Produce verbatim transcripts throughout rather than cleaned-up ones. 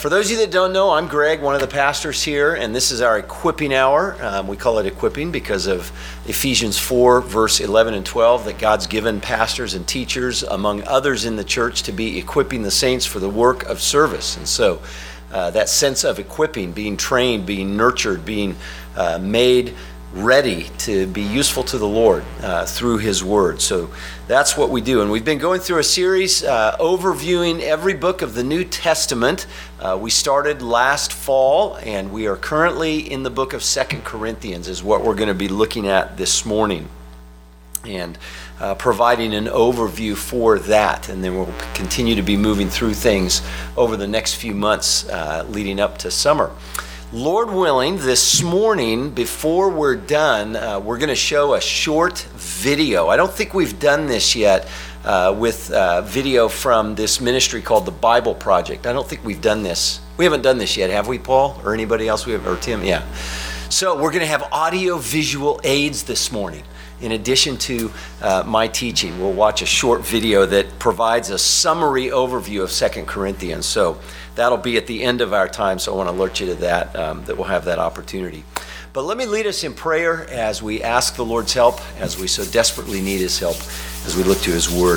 for those of you that don't know, I'm Greg, one of the pastors here, and this is our equipping hour. Um, we call it equipping because of Ephesians four, verse eleven and twelve, that God's given pastors and teachers, among others in the church, to be equipping the saints for the work of service. And so uh, that sense of equipping, being trained, being nurtured, being uh, made ready to be useful to the Lord uh, through His Word. So that's what we do. And we've been going through a series uh, overviewing every book of the New Testament. Uh, we started last fall, and we are currently in the book of Second Corinthians is what we're going to be looking at this morning, and uh, providing an overview for that. And then we'll continue to be moving through things over the next few months uh, leading up to summer. Lord willing, this morning, before we're done, uh, we're going to show a short video. I don't think we've done this yet uh, with uh, video from this ministry called the Bible Project. I don't think we've done this. We haven't done this yet, have we, Paul? Or anybody else? We have, or Tim? Yeah. So we're going to have audio-visual aids this morning. In addition to uh, my teaching, we'll watch a short video that provides a summary overview of Second Corinthians. So that'll be at the end of our time, so I want to alert you to that, um, that we'll have that opportunity. But let me lead us in prayer as we ask the Lord's help, as we so desperately need His help, as we look to His Word.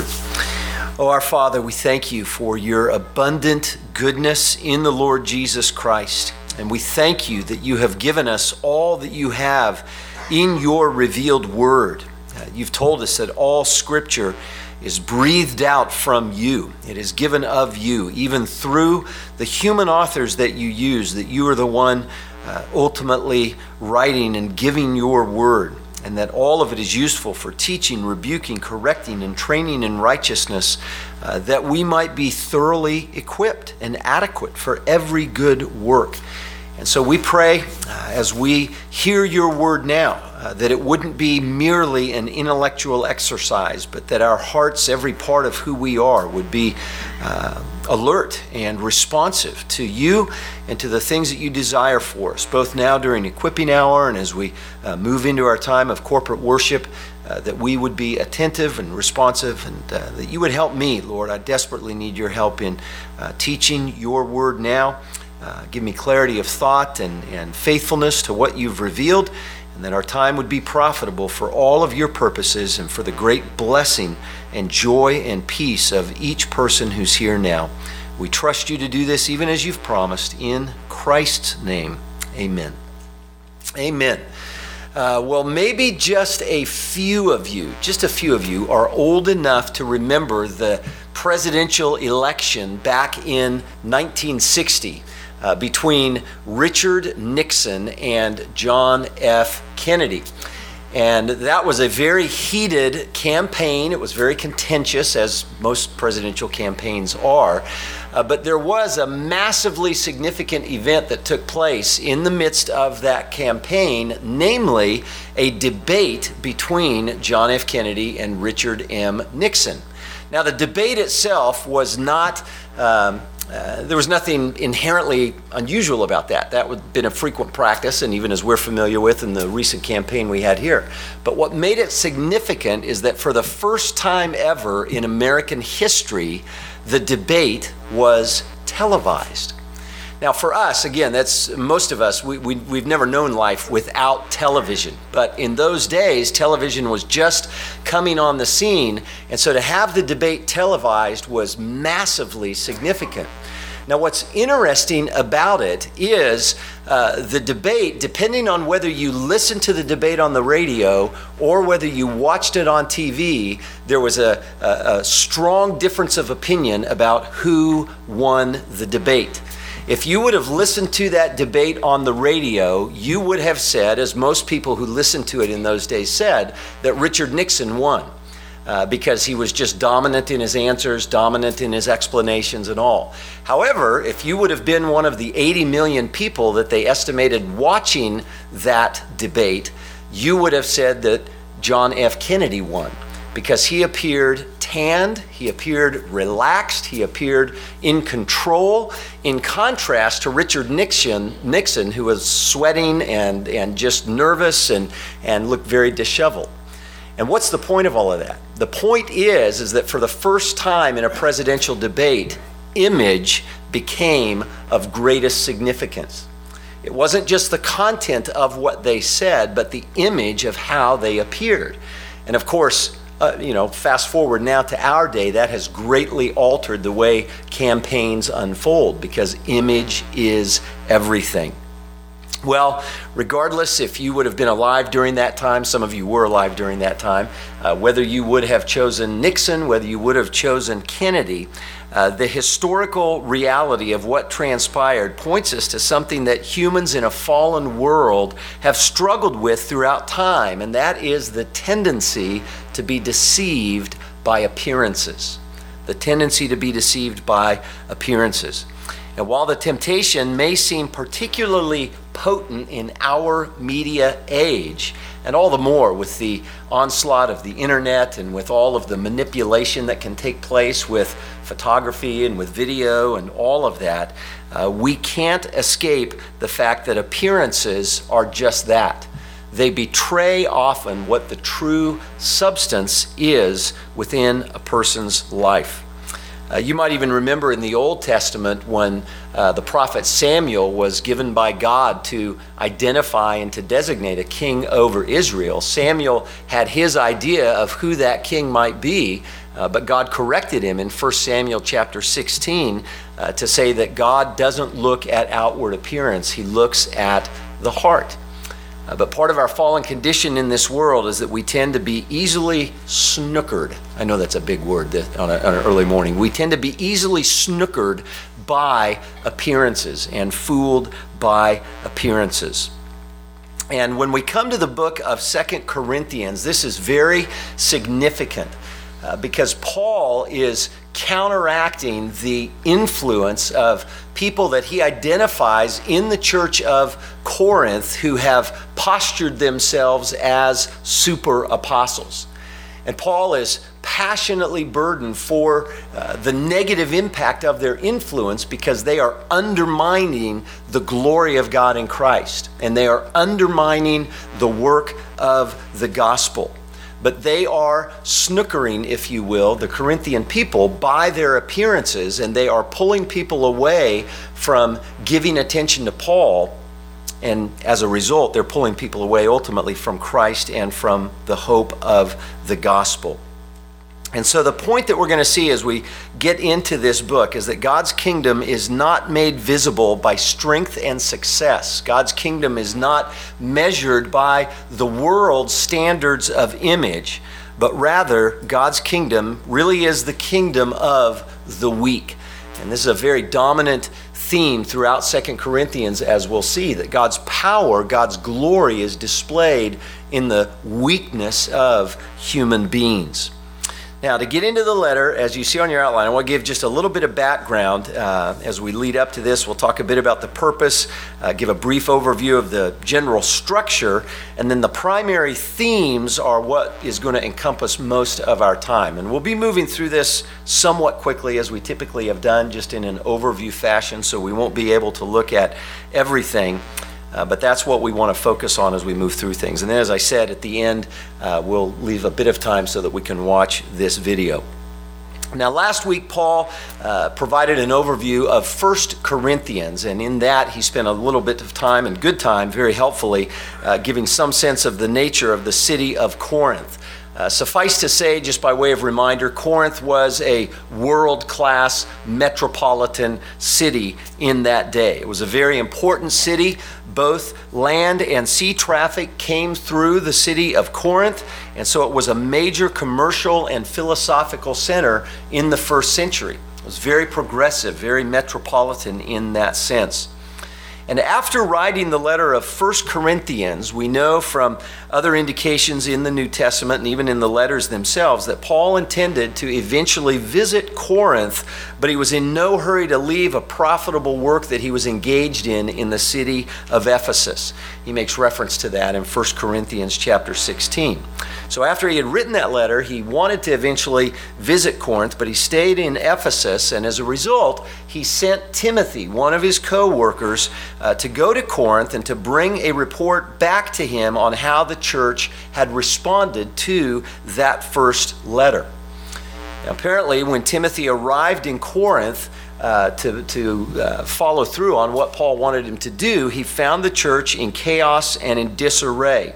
Oh, our Father, we thank You for Your abundant goodness in the Lord Jesus Christ. And we thank You that You have given us all that You have in Your revealed Word. Uh, you've told us that all Scripture is breathed out from You. It is given of You, even through the human authors that You use, that You are the one uh, ultimately writing and giving Your Word, and that all of it is useful for teaching, rebuking, correcting, and training in righteousness, uh, that we might be thoroughly equipped and adequate for every good work. And so we pray uh, as we hear Your Word now, uh, that it wouldn't be merely an intellectual exercise, but that our hearts, every part of who we are, would be uh, alert and responsive to You and to the things that You desire for us, both now during equipping hour and as we uh, move into our time of corporate worship, uh, that we would be attentive and responsive, and uh, that You would help me, Lord. I desperately need Your help in uh, teaching Your Word now. Uh, give me clarity of thought and, and faithfulness to what You've revealed, and that our time would be profitable for all of Your purposes and for the great blessing and joy and peace of each person who's here now. We trust You to do this even as You've promised. In Christ's name, amen. Amen. Uh, well, maybe just a few of you, just a few of you are old enough to remember the presidential election back in nineteen sixty. Uh, between Richard Nixon and John F. Kennedy. And that was a very heated campaign. It was very contentious, as most presidential campaigns are. Uh, but there was a massively significant event that took place in the midst of that campaign, namely a debate between John F. Kennedy and Richard M. Nixon. Now, the debate itself was not... Um, Uh, there was nothing inherently unusual about that. That would have been a frequent practice, and even as we're familiar with in the recent campaign we had here. But what made it significant is that for the first time ever in American history, the debate was televised. Now, for us, again, that's most of us, we, we, we've never known life without television. But in those days, television was just coming on the scene. And so to have the debate televised was massively significant. Now, what's interesting about it is uh, the debate, depending on whether you listened to the debate on the radio or whether you watched it on T V, there was a, a, a strong difference of opinion about who won the debate. If you would have listened to that debate on the radio, you would have said, as most people who listened to it in those days said, that Richard Nixon won uh, because he was just dominant in his answers, dominant in his explanations and all. However, if you would have been one of the eighty million people that they estimated watching that debate, you would have said that John F. Kennedy won, because he appeared tanned, he appeared relaxed, he appeared in control, in contrast to Richard Nixon, Nixon, who was sweating and, and just nervous and, and looked very disheveled. And what's the point of all of that? The point is, is that for the first time in a presidential debate, image became of greatest significance. It wasn't just the content of what they said, but the image of how they appeared. And of course, uh, you know, fast forward now to our day, that has greatly altered the way campaigns unfold because image is everything. Well, regardless if you would have been alive during that time, some of you were alive during that time, uh, whether you would have chosen Nixon, whether you would have chosen Kennedy, uh, the historical reality of what transpired points us to something that humans in a fallen world have struggled with throughout time, and that is the tendency to be deceived by appearances. The tendency to be deceived by appearances. And while the temptation may seem particularly potent in our media age, and all the more with the onslaught of the internet and with all of the manipulation that can take place with photography and with video and all of that, uh, we can't escape the fact that appearances are just that. They betray often what the true substance is within a person's life. Uh, you might even remember in the Old Testament when uh, the prophet Samuel was given by God to identify and to designate a king over Israel. Samuel had his idea of who that king might be, uh, but God corrected him in First Samuel chapter sixteen uh, to say that God doesn't look at outward appearance, he looks at the heart. Uh, but part of our fallen condition in this world is that we tend to be easily snookered. I know that's a big word that on, a, on an early morning. We tend to be easily snookered by appearances and fooled by appearances. And when we come to the book of Second Corinthians, this is very significant uh, because Paul is counteracting the influence of people that he identifies in the church of Corinth who have postured themselves as super apostles. And Paul is passionately burdened for uh, the negative impact of their influence because they are undermining the glory of God in Christ, and they are undermining the work of the gospel. But they are snookering, if you will, the Corinthian people by their appearances, and they are pulling people away from giving attention to Paul. And as a result, they're pulling people away ultimately from Christ and from the hope of the gospel. And so the point that we're going to see as we get into this book is that God's kingdom is not made visible by strength and success. God's kingdom is not measured by the world's standards of image, but rather God's kingdom really is the kingdom of the weak. And this is a very dominant theme throughout Second Corinthians, as we'll see, that God's power, God's glory is displayed in the weakness of human beings. Now, to get into the letter, as you see on your outline, I want to give just a little bit of background uh, as we lead up to this. We'll talk a bit about the purpose, uh, give a brief overview of the general structure, and then the primary themes are what is going to encompass most of our time. And we'll be moving through this somewhat quickly, as we typically have done, just in an overview fashion, so we won't be able to look at everything. Uh, but that's what we want to focus on as we move through things. And then, as I said, at the end, uh, we'll leave a bit of time so that we can watch this video. Now, last week, Paul uh, provided an overview of First Corinthians, and in that, he spent a little bit of time, and good time, very helpfully, uh, giving some sense of the nature of the city of Corinth. Uh, suffice to say, just by way of reminder, Corinth was a world-class metropolitan city in that day. It was a very important city. Both land and sea traffic came through the city of Corinth, and so it was a major commercial and philosophical center in the first century. It was very progressive, very metropolitan in that sense. And after writing the letter of First Corinthians, we know from other indications in the New Testament and even in the letters themselves that Paul intended to eventually visit Corinth, but he was in no hurry to leave a profitable work that he was engaged in in the city of Ephesus. He makes reference to that in First Corinthians chapter sixteen. So after he had written that letter, he wanted to eventually visit Corinth, but he stayed in Ephesus, and as a result, he sent Timothy, one of his co-workers, uh, to go to Corinth and to bring a report back to him on how the church had responded to that first letter. Now, apparently, when Timothy arrived in Corinth, uh, to, to uh, follow through on what Paul wanted him to do, he found the church in chaos and in disarray.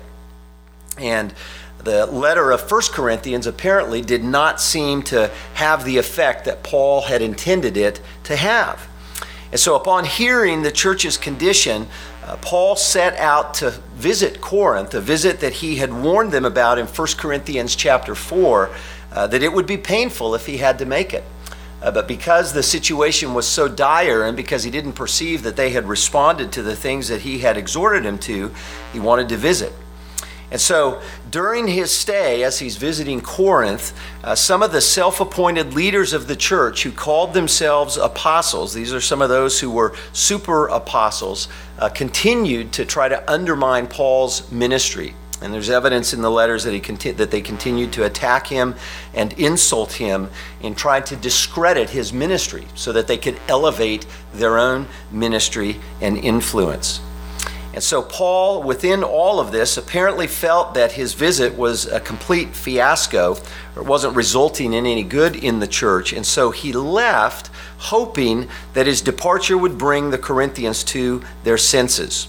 And the letter of First Corinthians apparently did not seem to have the effect that Paul had intended it to have. And so upon hearing the church's condition, uh, Paul set out to visit Corinth, a visit that he had warned them about in First Corinthians chapter four, uh, that it would be painful if he had to make it. Uh, but because the situation was so dire and because he didn't perceive that they had responded to the things that he had exhorted him to, he wanted to visit. And so during his stay, as he's visiting Corinth, uh, some of the self-appointed leaders of the church who called themselves apostles, these are some of those who were super apostles, uh, continued to try to undermine Paul's ministry. And there's evidence in the letters that he conti- that they continued to attack him and insult him in trying to discredit his ministry so that they could elevate their own ministry and influence. And so Paul, within all of this, apparently felt that his visit was a complete fiasco, or wasn't resulting in any good in the church. And so he left, hoping that his departure would bring the Corinthians to their senses.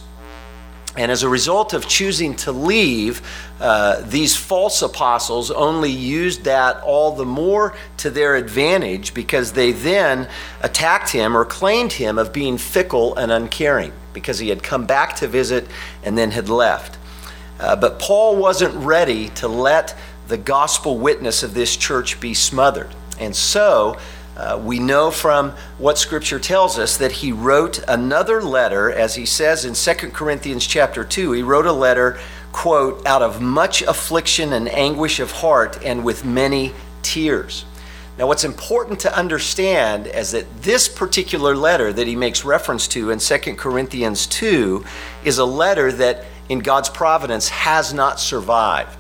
And as a result of choosing to leave, uh, these false apostles only used that all the more to their advantage, because they then attacked him or claimed him of being fickle and uncaring, because he had come back to visit and then had left. Uh, but Paul wasn't ready to let the gospel witness of this church be smothered. And so uh, we know from what Scripture tells us that he wrote another letter, as he says in Second Corinthians chapter two, he wrote a letter, quote, out of much affliction and anguish of heart and with many tears. Now, what's important to understand is that this particular letter that he makes reference to in Second Corinthians two is a letter that, in God's providence, has not survived.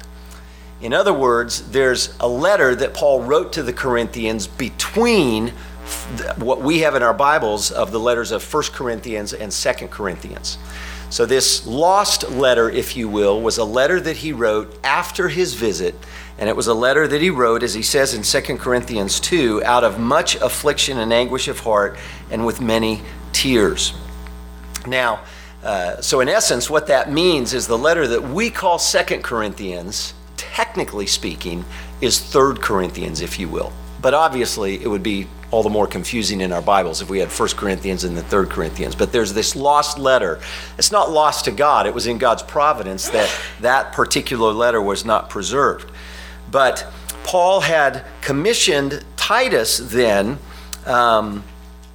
In other words, there's a letter that Paul wrote to the Corinthians between what we have in our Bibles of the letters of First Corinthians and Second Corinthians. So this lost letter, if you will, was a letter that he wrote after his visit. And it was a letter that he wrote, as he says in Second Corinthians two, out of much affliction and anguish of heart and with many tears. Now, uh, so in essence, what that means is the letter that we call Second Corinthians, technically speaking, is Third Corinthians, if you will. But obviously, it would be all the more confusing in our Bibles if we had First Corinthians and the Third Corinthians. But there's this lost letter. It's not lost to God. It was in God's providence that that particular letter was not preserved. But Paul had commissioned Titus then um,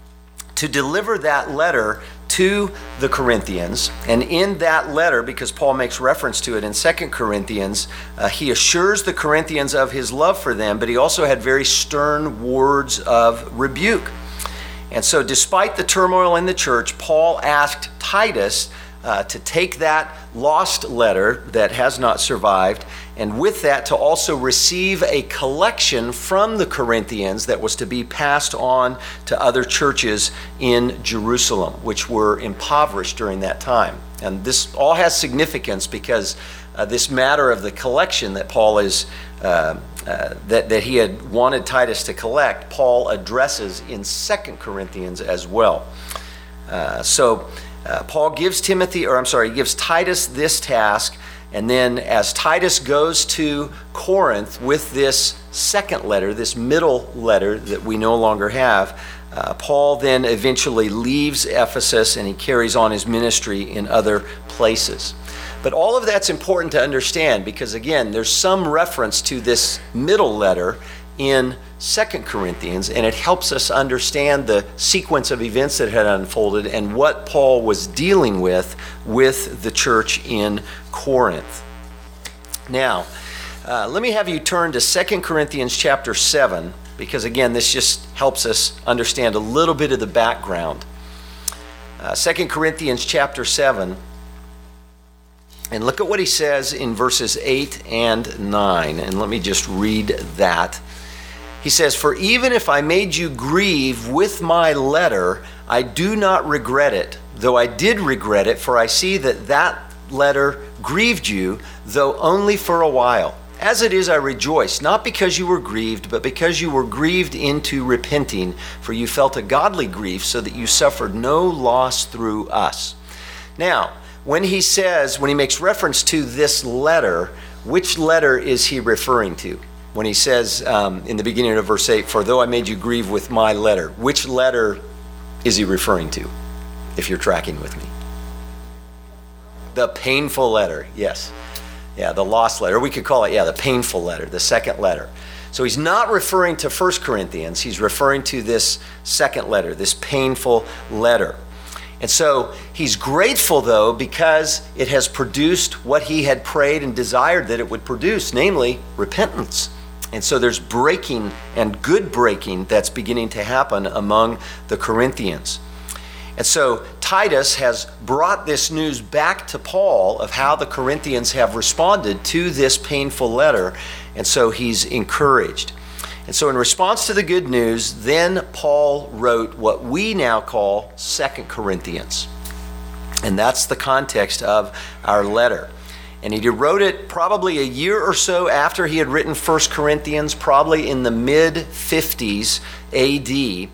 to deliver that letter to the Corinthians. And in that letter, because Paul makes reference to it in Second Corinthians, uh, he assures the Corinthians of his love for them, but he also had very stern words of rebuke. And so despite the turmoil in the church, Paul asked Titus uh, to take that lost letter that has not survived, and with that to also receive a collection from the Corinthians that was to be passed on to other churches in Jerusalem, which were impoverished during that time. And this all has significance because uh, this matter of the collection that Paul is uh, uh, that, that he had wanted Titus to collect, Paul addresses in Second Corinthians as well. Uh, so uh, Paul gives Timothy, or I'm sorry, he gives Titus this task. And then as Titus goes to Corinth with this second letter, this middle letter that we no longer have, uh, Paul then eventually leaves Ephesus and he carries on his ministry in other places. But all of that's important to understand because, again, there's some reference to this middle letter in Second Corinthians, and it helps us understand the sequence of events that had unfolded and what Paul was dealing with with the church in Corinth. Now, uh, let me have you turn to Second Corinthians chapter seven, because again, this just helps us understand a little bit of the background. Uh, Second Corinthians chapter seven, and look at what he says in verses eight and nine, and let me just read that. He says, "For even if I made you grieve with my letter, I do not regret it, though I did regret it, for I see that that letter grieved you, though only for a while. As it is, I rejoice, not because you were grieved, but because you were grieved into repenting, for you felt a godly grief, so that you suffered no loss through us. Now, when he says, when he makes reference to this letter, which letter is he referring to? When he says um, in the beginning of verse eight, for though I made you grieve with my letter, which letter is he referring to, if you're tracking with me? The painful letter, yes. Yeah, the lost letter. We could call it, yeah, the painful letter, the second letter. So he's not referring to First Corinthians. He's referring to this second letter, this painful letter. And so he's grateful, though, because it has produced what he had prayed and desired that it would produce, namely repentance. And so there's breaking and good breaking that's beginning to happen among the Corinthians. And so Titus has brought this news back to Paul of how the Corinthians have responded to this painful letter. And so he's encouraged. And so in response to the good news, then Paul wrote what we now call Second Corinthians. And that's the context of our letter. And he wrote it probably a year or so after he had written First Corinthians, probably in the mid fifties A D.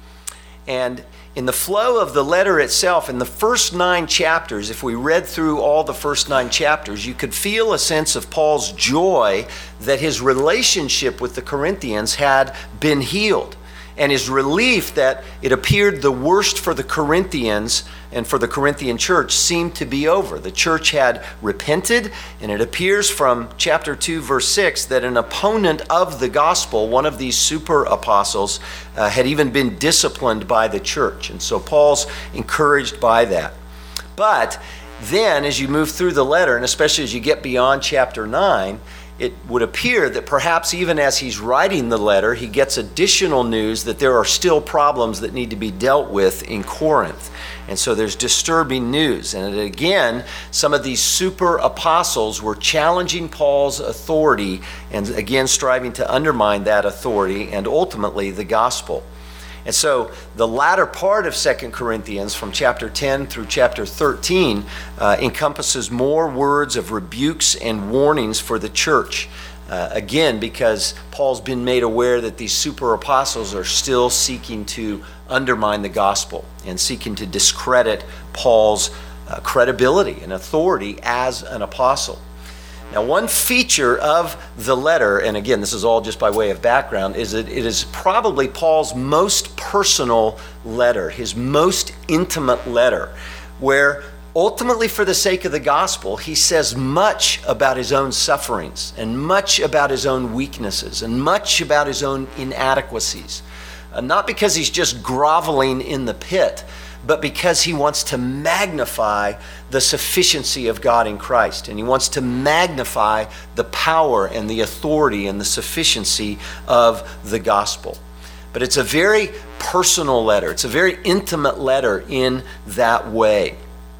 And in the flow of the letter itself, in the first nine chapters, if we read through all the first nine chapters, you could feel a sense of Paul's joy that his relationship with the Corinthians had been healed, and his relief that it appeared the worst for the Corinthians and for the Corinthian church seemed to be over. The church had repented, and it appears from chapter two, verse six, that an opponent of the gospel, one of these super apostles, uh, had even been disciplined by the church. And so Paul's encouraged by that. But then as you move through the letter, and especially as you get beyond chapter nine, it would appear that perhaps even as he's writing the letter, he gets additional news that there are still problems that need to be dealt with in Corinth. And so there's disturbing news. And again, some of these super apostles were challenging Paul's authority and again striving to undermine that authority and ultimately the gospel. And so the latter part of Second Corinthians, from chapter ten through chapter thirteen, uh, encompasses more words of rebukes and warnings for the church. Uh, again, because Paul's been made aware that these super apostles are still seeking to undermine the gospel and seeking to discredit Paul's uh, credibility and authority as an apostle. Now, one feature of the letter, and again, this is all just by way of background, is that it is probably Paul's most personal letter, his most intimate letter, where ultimately for the sake of the gospel, he says much about his own sufferings and much about his own weaknesses and much about his own inadequacies. Uh, not because he's just groveling in the pit, but because he wants to magnify the sufficiency of God in Christ. And he wants to magnify the power and the authority and the sufficiency of the gospel. But it's a very personal letter. It's a very intimate letter in that way.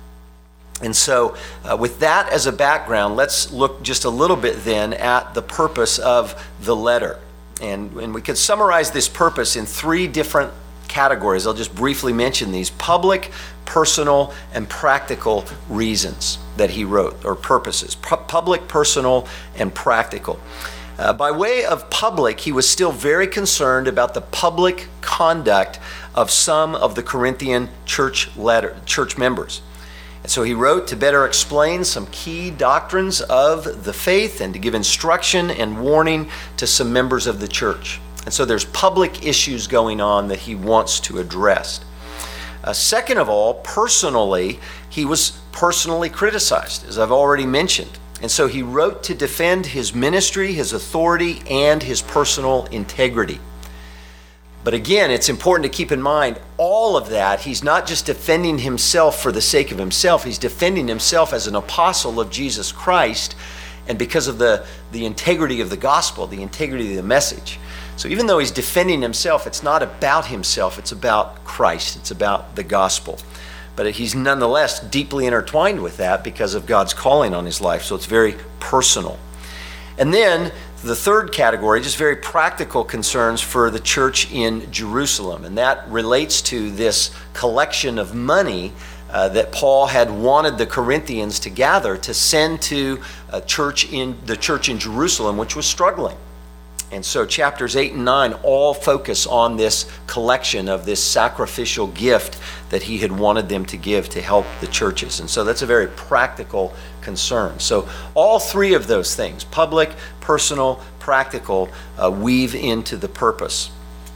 And so uh, with that as a background, let's look just a little bit then at the purpose of the letter. And, and we could summarize this purpose in three different categories. I'll just briefly mention these: public, personal, and practical reasons that he wrote, or purposes. Pu- public, personal, and practical. Uh, by way of public, he was still very concerned about the public conduct of some of the Corinthian church letter, church members. And so he wrote to better explain some key doctrines of the faith and to give instruction and warning to some members of the church. And so there's public issues going on that he wants to address. Uh, second of all, personally, he was personally criticized, as I've already mentioned. And so he wrote to defend his ministry, his authority, and his personal integrity. But again, it's important to keep in mind all of that. He's not just defending himself for the sake of himself. He's defending himself as an apostle of Jesus Christ, and because of the, the integrity of the gospel, the integrity of the message. So even though he's defending himself, it's not about himself, it's about Christ, it's about the gospel. But he's nonetheless deeply intertwined with that because of God's calling on his life, so it's very personal. And then the third category, just very practical concerns for the church in Jerusalem, and that relates to this collection of money uh, that Paul had wanted the Corinthians to gather to send to a church in the church in Jerusalem, which was struggling. And so chapters eight and nine all focus on this collection of this sacrificial gift that he had wanted them to give to help the churches. And so that's a very practical concern. So all three of those things, public, personal, practical, uh, weave into the purpose.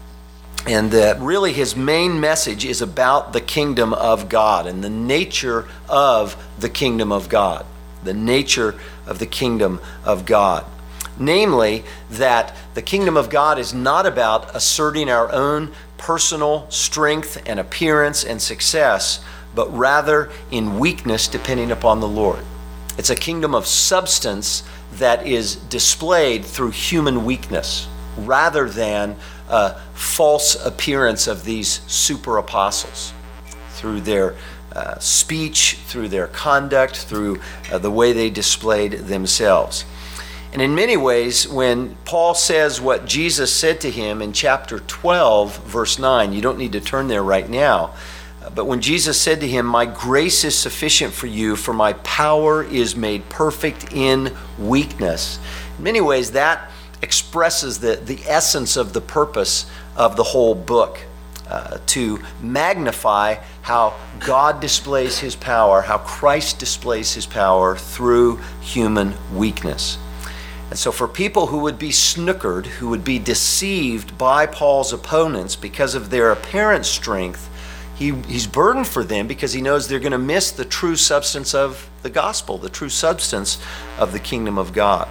And that really his main message is about the kingdom of God and the nature of the kingdom of God. The nature of the kingdom of God. Namely, that the kingdom of God is not about asserting our own personal strength and appearance and success, but rather in weakness depending upon the Lord. It's a kingdom of substance that is displayed through human weakness, rather than a false appearance of these super apostles through their uh, speech, through their conduct, through uh, the way they displayed themselves. And in many ways, when Paul says what Jesus said to him in chapter twelve, verse nine, you don't need to turn there right now, but when Jesus said to him, "My grace is sufficient for you, for my power is made perfect in weakness." In many ways, that expresses the, the essence of the purpose of the whole book, uh, to magnify how God displays his power, how Christ displays his power through human weakness. And so for people who would be snookered, who would be deceived by Paul's opponents because of their apparent strength, he, he's burdened for them because he knows they're going to miss the true substance of the gospel, the true substance of the kingdom of God.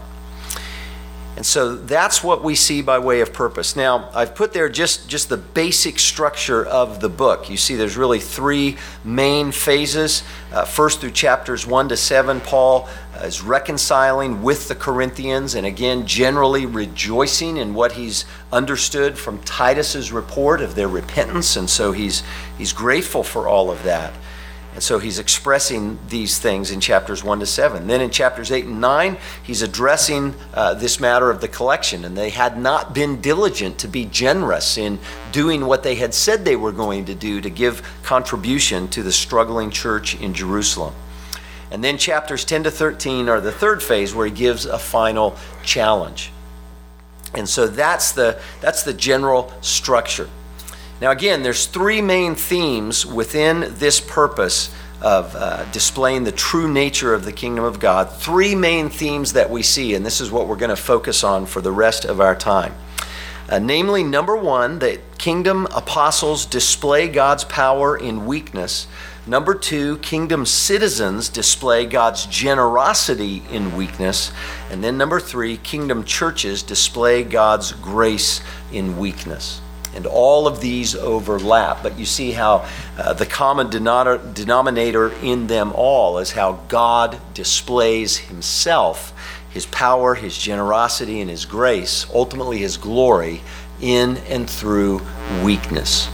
And so that's what we see by way of purpose. Now, I've put there just, just the basic structure of the book. You see there's really three main phases. Uh, first through chapters one to seven, Paul uh, is reconciling with the Corinthians and again generally rejoicing in what he's understood from Titus's report of their repentance. And so he's, he's grateful for all of that. And so he's expressing these things in chapters one to seven. Then in chapters eight and nine, he's addressing uh, this matter of the collection. And they had not been diligent to be generous in doing what they had said they were going to do to give contribution to the struggling church in Jerusalem. And then chapters ten to thirteen are the third phase where he gives a final challenge. And so that's the, that's the general structure. Now again, there's three main themes within this purpose of uh, displaying the true nature of the kingdom of God. Three main themes that we see, and this is what we're going to focus on for the rest of our time. Uh, namely, number one, that kingdom apostles display God's power in weakness. Number two, kingdom citizens display God's generosity in weakness. And then number three, kingdom churches display God's grace in weakness. And all of these overlap, but you see how uh, the common denominator in them all is how God displays himself, his power, his generosity, and his grace, ultimately his glory, in and through weakness.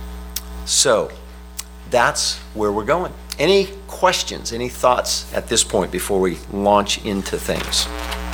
So, that's where we're going. Any questions, any thoughts at this point before we launch into things?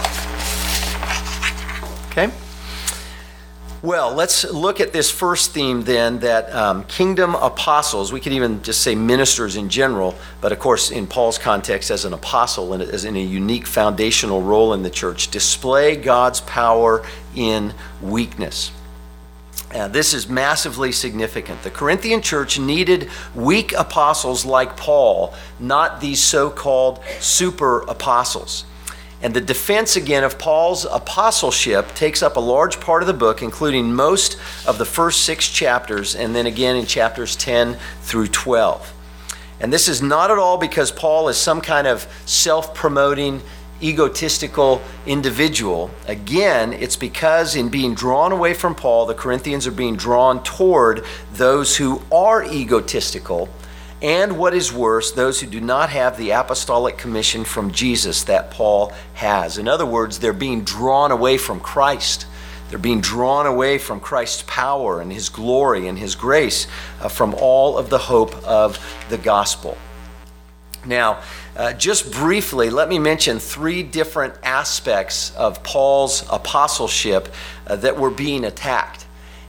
Okay? Well, let's look at this first theme then, that um, kingdom apostles, we could even just say ministers in general, but of course in Paul's context as an apostle and as in a unique foundational role in the church, display God's power in weakness. Uh, this is massively significant. The Corinthian church needed weak apostles like Paul, not these so-called super apostles. And the defense again of Paul's apostleship takes up a large part of the book, including most of the first six chapters, and then again in chapters ten through twelve. And this is not at all because Paul is some kind of self-promoting, egotistical individual. Again, it's because in being drawn away from Paul, the Corinthians are being drawn toward those who are egotistical, and what is worse, those who do not have the apostolic commission from Jesus that Paul has. In other words, they're being drawn away from Christ. They're being drawn away from Christ's power and his glory and his grace, uh, from all of the hope of the gospel. Now, uh, just briefly, let me mention three different aspects of Paul's apostleship uh, that were being attacked.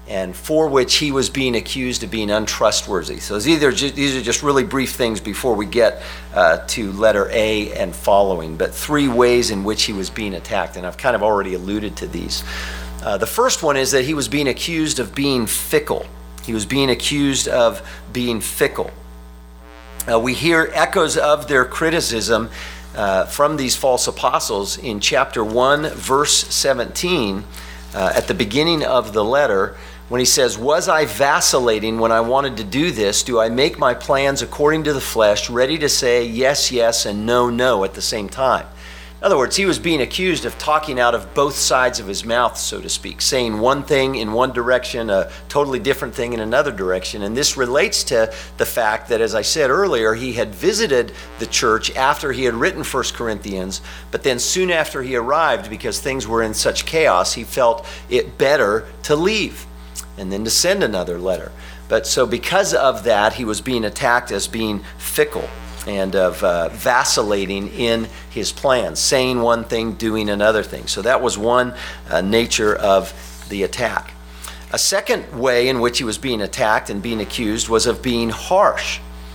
and for which he was being accused of being untrustworthy. So these are just, these are just really brief things before we get uh, to letter A and following, but three ways in which he was being attacked, and I've kind of already alluded to these. Uh, the first one is that he was being accused of being fickle. He was being accused of being fickle. Uh, we hear echoes of their criticism uh, from these false apostles in chapter one, verse seventeen, uh, at the beginning of the letter, when he says, "Was I vacillating when I wanted to do this? Do I make my plans according to the flesh, ready to say yes, yes, and no, no at the same time?" In other words, he was being accused of talking out of both sides of his mouth, so to speak, saying one thing in one direction, a totally different thing in another direction. And this relates to the fact that, as I said earlier, he had visited the church after he had written First Corinthians, but then soon after he arrived, because things were in such chaos, he felt it better to leave and then to send another letter. But so because of that, he was being attacked as being fickle and of uh, vacillating in his plans, saying one thing, doing another thing. So that was one uh, nature of the attack. A second way in which he was being attacked and being accused was of being harsh.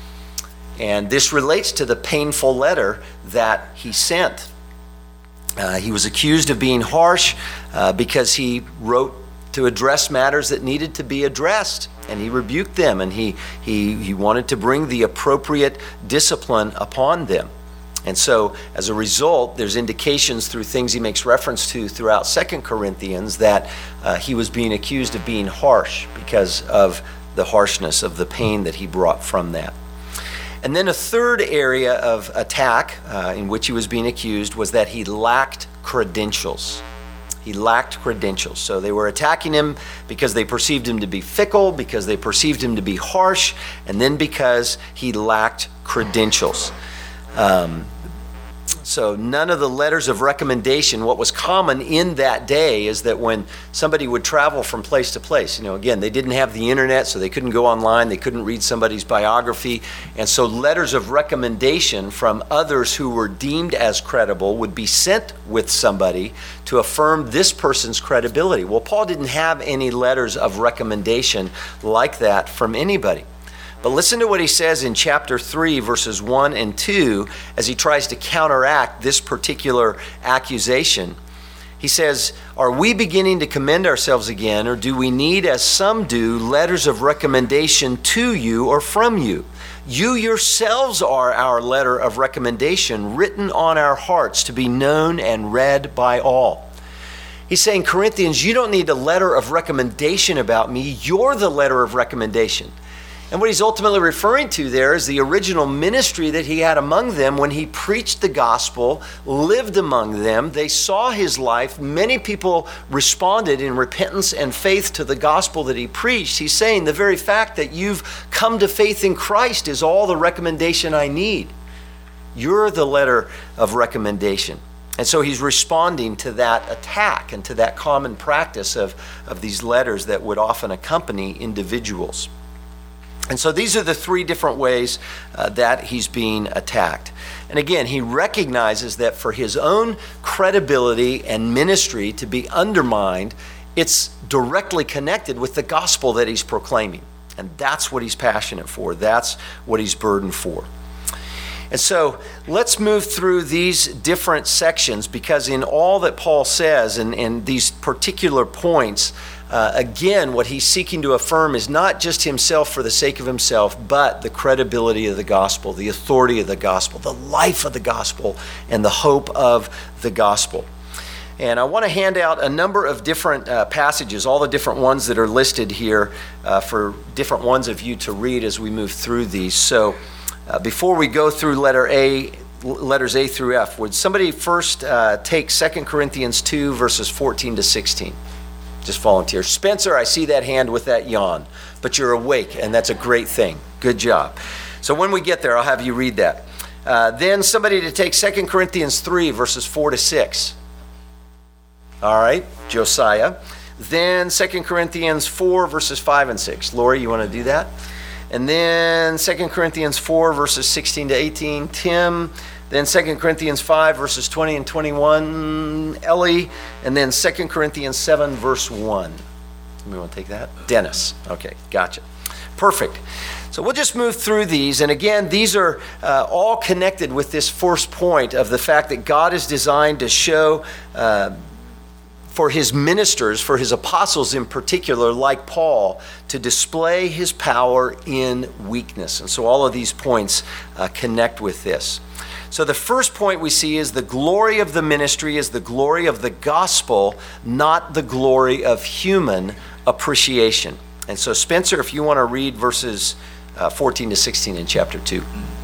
And this relates to the painful letter that he sent. Uh, he was accused of being harsh uh, because he wrote to address matters that needed to be addressed, and he rebuked them, and he he he wanted to bring the appropriate discipline upon them. And so as a result, there's indications through things he makes reference to throughout Second Corinthians that uh, he was being accused of being harsh because of the harshness of the pain that he brought from that. And then a third area of attack uh, in which he was being accused was that he lacked credentials. He lacked credentials. So they were attacking him because they perceived him to be fickle, because they perceived him to be harsh, and then because he lacked credentials. Um, so none of the letters of recommendation, what was common in that day is that when somebody would travel from place to place, you know, again, they didn't have the internet, so they couldn't go online, they couldn't read somebody's biography, and so letters of recommendation from others who were deemed as credible would be sent with somebody to affirm this person's credibility. Well, Paul didn't have any letters of recommendation like that from anybody. But listen to what he says in chapter three, verses one and two, as he tries to counteract this particular accusation. He says, "Are we beginning to commend ourselves again, or do we need, as some do, letters of recommendation to you or from you? You yourselves are our letter of recommendation, written on our hearts to be known and read by all." He's saying, Corinthians, you don't need a letter of recommendation about me. You're the letter of recommendation. And what he's ultimately referring to there is the original ministry that he had among them when he preached the gospel, lived among them. They saw his life. Many people responded in repentance and faith to the gospel that he preached. He's saying the very fact that you've come to faith in Christ is all the recommendation I need. You're the letter of recommendation. And so he's responding to that attack and to that common practice of, of these letters that would often accompany individuals. And so these are the three different ways uh, that he's being attacked. And again, he recognizes that for his own credibility and ministry to be undermined, it's directly connected with the gospel that he's proclaiming. And that's what he's passionate for. That's what he's burdened for. And so let's move through these different sections, because in all that Paul says and, and these particular points, uh, again, what he's seeking to affirm is not just himself for the sake of himself, but the credibility of the gospel, the authority of the gospel, the life of the gospel, and the hope of the gospel. And I want to hand out a number of different uh, passages, all the different ones that are listed here uh, for different ones of you to read as we move through these. So uh, before we go through letter A, letters A through F, would somebody first uh, take Second Corinthians two, verses fourteen to sixteen? Just volunteer. Spencer, I see that hand with that yawn, but you're awake, and that's a great thing. Good job. So when we get there, I'll have you read that. Uh, then somebody to take Second Corinthians three, verses four to six. All right, Josiah. Then Second Corinthians four, verses five and six. Lori, you want to do that? And then Second Corinthians four, verses sixteen to eighteen. Tim. Then Second Corinthians five, verses twenty and twenty-one. Ellie. And then Second Corinthians seven, verse one. Somebody want to take that? Dennis. Okay, gotcha. Perfect. So we'll just move through these. And again, these are uh, all connected with this first point of the fact that God is designed to show uh, for his ministers, for his apostles in particular, like Paul, to display his power in weakness. And so all of these points uh, connect with this. So the first point we see is the glory of the ministry is the glory of the gospel, not the glory of human appreciation. And so Spencer, if you want to read verses uh, fourteen to sixteen in chapter two.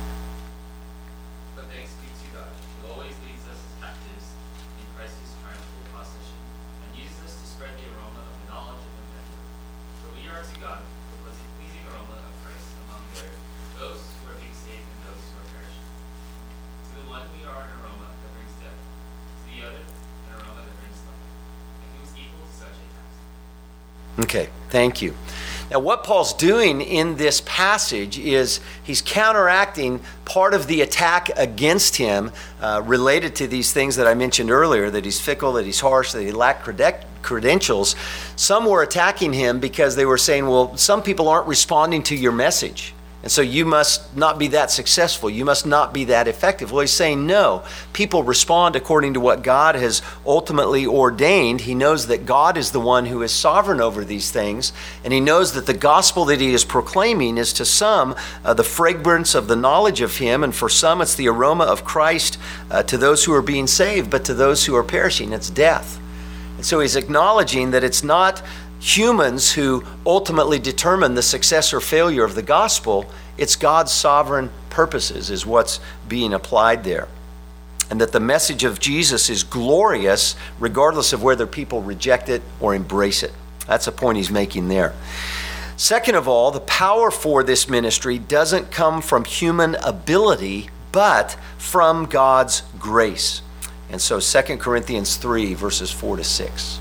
But thanks be to God, who always leads us as captives in Christ's triumphal procession, and uses us to spread the aroma of the knowledge of Him. For we are to God the pleasing aroma of Christ among their, those who are being saved and those who are perishing. To the one we are an aroma that brings death, to the other an aroma that brings life. And He was equal to such a task. Okay, thank you. Now, what Paul's doing in this passage is he's counteracting part of the attack against him uh, related to these things that I mentioned earlier, that he's fickle, that he's harsh, that he lacked creden- credentials. Some were attacking him because they were saying, well, some people aren't responding to your message. And so you must not be that successful. You must not be that effective. Well, he's saying no. People respond according to what God has ultimately ordained. He knows that God is the one who is sovereign over these things. And he knows that the gospel that he is proclaiming is to some uh, the fragrance of the knowledge of him. And for some, it's the aroma of Christ uh, to those who are being saved. But to those who are perishing, it's death. And so he's acknowledging that it's not humans who ultimately determine the success or failure of the gospel. It's God's sovereign purposes is what's being applied there. And that the message of Jesus is glorious regardless of whether people reject it or embrace it. That's a point he's making there. Second of all, the power for this ministry doesn't come from human ability, but from God's grace. And so Second Corinthians three, verses four to six.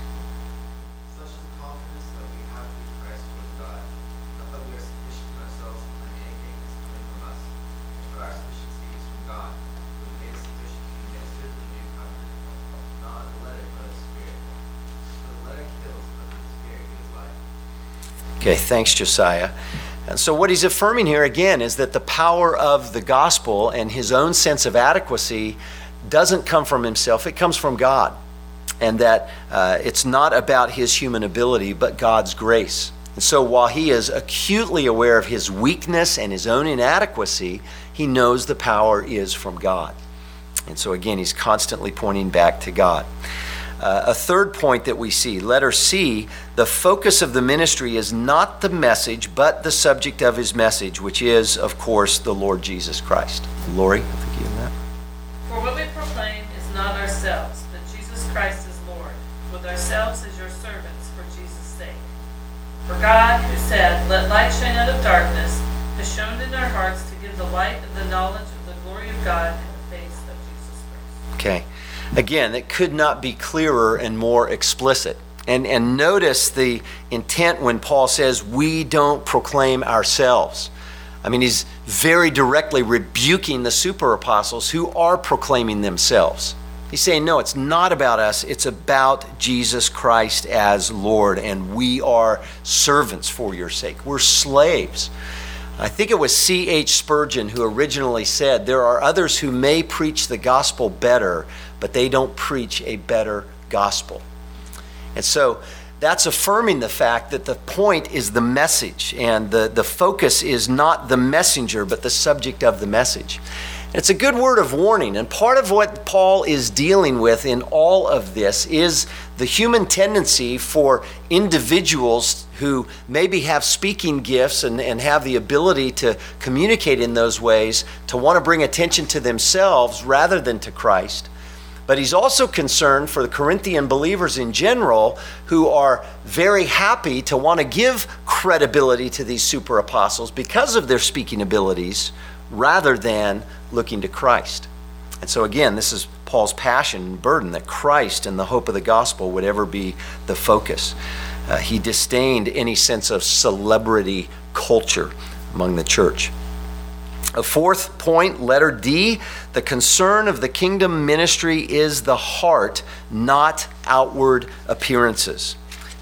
Okay, thanks, Josiah. And so what he's affirming here again is that the power of the gospel and his own sense of adequacy doesn't come from himself, it comes from God. And that uh, it's not about his human ability, but God's grace. And so while he is acutely aware of his weakness and his own inadequacy, he knows the power is from God. And so again, he's constantly pointing back to God. Uh, a third point that we see, letter C, the focus of the ministry is not the message, but the subject of his message, which is, of course, the Lord Jesus Christ. Lori, I think you have that. For what we proclaim is not ourselves, but Jesus Christ is Lord, with ourselves as your servants for Jesus' sake. For God, who said, "Let light shine out of darkness," has shone in our hearts to give the light of the knowledge of the glory of God in the face of Jesus Christ. Okay. Again, it could not be clearer and more explicit. And, and notice the intent when Paul says, we don't proclaim ourselves. I mean, he's very directly rebuking the super apostles who are proclaiming themselves. He's saying, no, it's not about us. It's about Jesus Christ as Lord, and we are servants for your sake. We're slaves. I think it was C H Spurgeon who originally said, there are others who may preach the gospel better, but they don't preach a better gospel. And so that's affirming the fact that the point is the message, and the, the focus is not the messenger, but the subject of the message. And it's a good word of warning, and part of what Paul is dealing with in all of this is the human tendency for individuals who maybe have speaking gifts and, and have the ability to communicate in those ways to want to bring attention to themselves rather than to Christ. But he's also concerned for the Corinthian believers in general who are very happy to want to give credibility to these super apostles because of their speaking abilities rather than looking to Christ. And so again, this is Paul's passion and burden that Christ and the hope of the gospel would ever be the focus. Uh, he disdained any sense of celebrity culture among the church. A fourth point, letter D, the concern of the kingdom ministry is the heart, not outward appearances.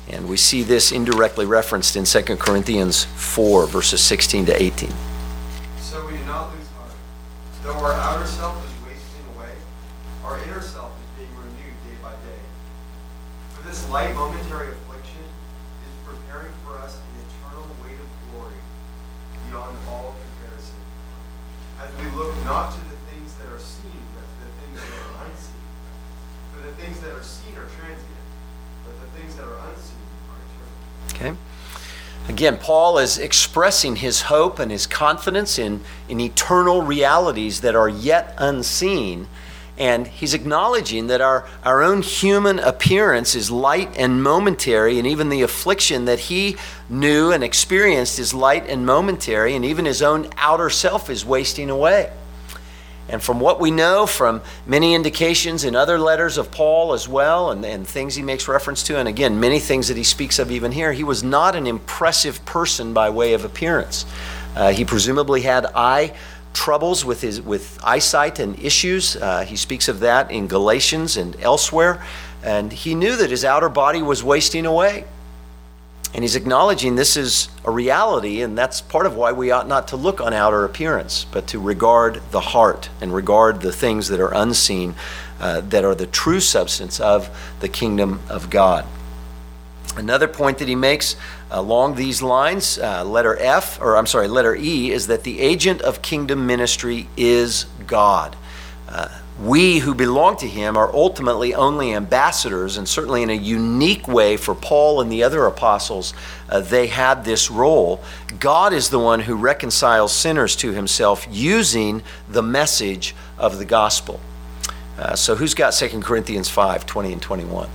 And we see this indirectly referenced in Second Corinthians four, verses sixteen to eighteen. So we do not lose heart. Though our outer self is wasting away, our inner self is being renewed day by day. For this light momentary affliction is preparing for us an eternal weight of glory beyond all comparison. As we look not to the things that are seen, but to the things that are unseen. For the things that are seen are transient, but the things that are unseen are eternal. Okay. Again, Paul is expressing his hope and his confidence in, in eternal realities that are yet unseen. And he's acknowledging that our, our own human appearance is light and momentary, and even the affliction that he knew and experienced is light and momentary, and even his own outer self is wasting away. And from what we know from many indications in other letters of Paul as well, and, and things he makes reference to, and again, many things that he speaks of even here, he was not an impressive person by way of appearance. Uh, he presumably had eye troubles with his with eyesight and issues. Uh, he speaks of that in Galatians and elsewhere. And he knew that his outer body was wasting away. And he's acknowledging this is a reality, and that's part of why we ought not to look on outer appearance, but to regard the heart and regard the things that are unseen, uh, that are the true substance of the kingdom of God. Another point that he makes along these lines, uh, letter F, or I'm sorry, letter E, is that the agent of kingdom ministry is God. Uh, we who belong to him are ultimately only ambassadors, and certainly in a unique way for Paul and the other apostles, uh, they had this role. God is the one who reconciles sinners to himself using the message of the gospel. Uh, so who's got Second Corinthians five, twenty and twenty-one?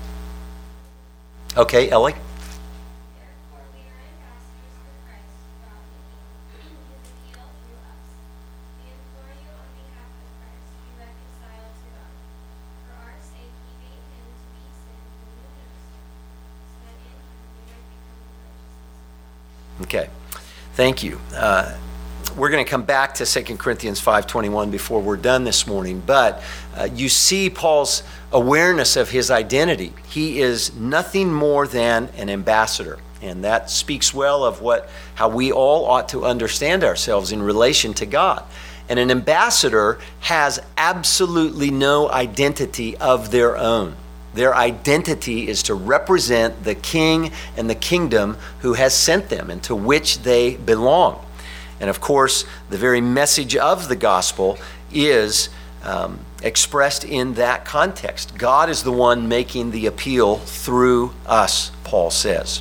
Okay, Ellie? Therefore we are ambassadors for Christ, God making his appeal through us. We implore you on behalf of Christ, be reconciled to God. For our sake he made him to be sin whom you ministered, so that in him we might become the righteousness of God. Okay, thank you. Uh, we're going to come back to Second Corinthians five twenty-one before we're done this morning, but uh, you see Paul's awareness of his identity. He is nothing more than an ambassador, and that speaks well of what how we all ought to understand ourselves in relation to God. And an ambassador has absolutely no identity of their own. Their identity is to represent the king and the kingdom who has sent them and to which they belong. And of course, the very message of the gospel is um, expressed in that context. God is the one making the appeal through us, Paul says.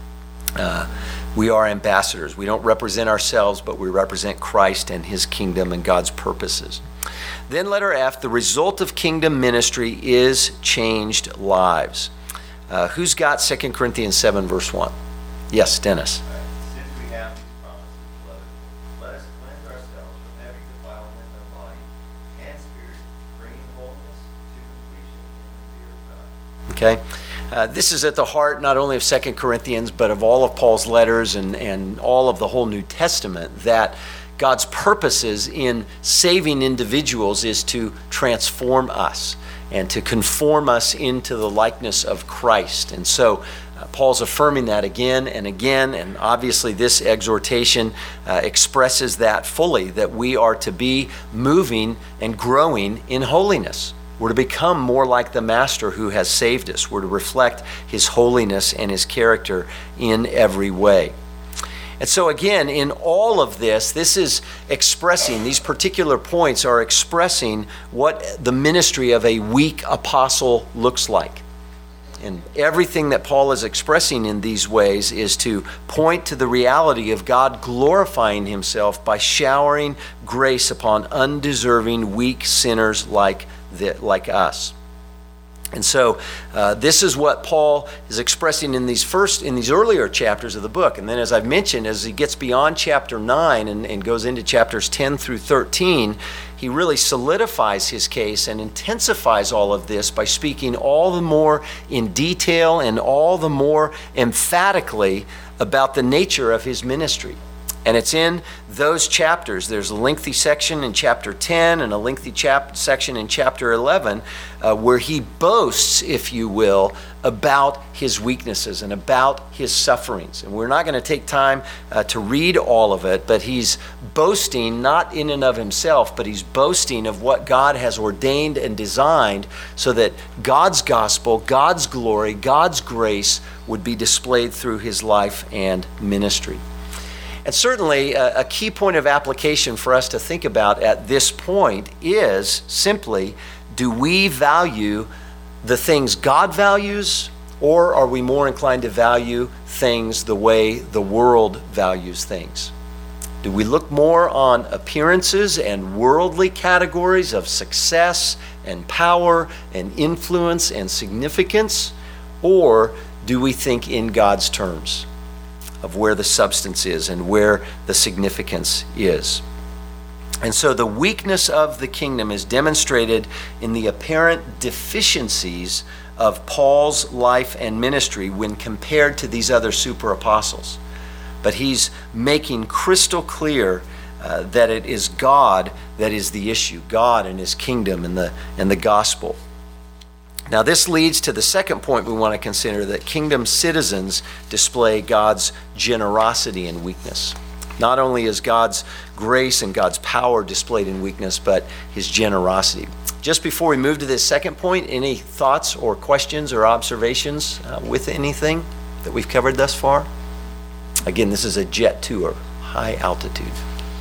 Uh, we are ambassadors. We don't represent ourselves, but we represent Christ and his kingdom and God's purposes. Then letter F, the result of kingdom ministry is changed lives. Uh, who's got Second Corinthians seven, verse one? Yes, Dennis. Since we have these promises, beloved, let us cleanse ourselves from every defilement of body and spirit, bringing holiness to completion in the fear of God. Okay. Uh, this is at the heart not only of Second Corinthians, but of all of Paul's letters and, and all of the whole New Testament, that God's purposes in saving individuals is to transform us and to conform us into the likeness of Christ. And so uh, Paul's affirming that again and again, and obviously this exhortation uh, expresses that fully, that we are to be moving and growing in holiness. We're to become more like the Master who has saved us. We're to reflect his holiness and his character in every way. And so again, in all of this, this is expressing, these particular points are expressing what the ministry of a weak apostle looks like. And everything that Paul is expressing in these ways is to point to the reality of God glorifying himself by showering grace upon undeserving, weak sinners like, the, like us. And so uh, this is what Paul is expressing in these first, in these earlier chapters of the book. And then as I've mentioned, as he gets beyond chapter nine and, and goes into chapters ten through thirteen, he really solidifies his case and intensifies all of this by speaking all the more in detail and all the more emphatically about the nature of his ministry. And it's in those chapters. There's a lengthy section in chapter ten and a lengthy chap- section in chapter eleven uh, where he boasts, if you will, about his weaknesses and about his sufferings. And we're not going to take time uh, to read all of it, but he's boasting not in and of himself, but he's boasting of what God has ordained and designed so that God's gospel, God's glory, God's grace would be displayed through his life and ministry. And certainly a, a key point of application for us to think about at this point is simply, do we value the things God values, or are we more inclined to value things the way the world values things? Do we look more on appearances and worldly categories of success and power and influence and significance, or do we think in God's terms of where the substance is and where the significance is? And so the weakness of the kingdom is demonstrated in the apparent deficiencies of Paul's life and ministry when compared to these other super apostles. But he's making crystal clear uh, that it is God that is the issue, God and his kingdom and the, and the gospel. Now, this leads to the second point we want to consider, that kingdom citizens display God's generosity in weakness. Not only is God's grace and God's power displayed in weakness, but his generosity. Just before we move to this second point, any thoughts or questions or observations uh, with anything that we've covered thus far? Again, this is a jet tour, high altitude.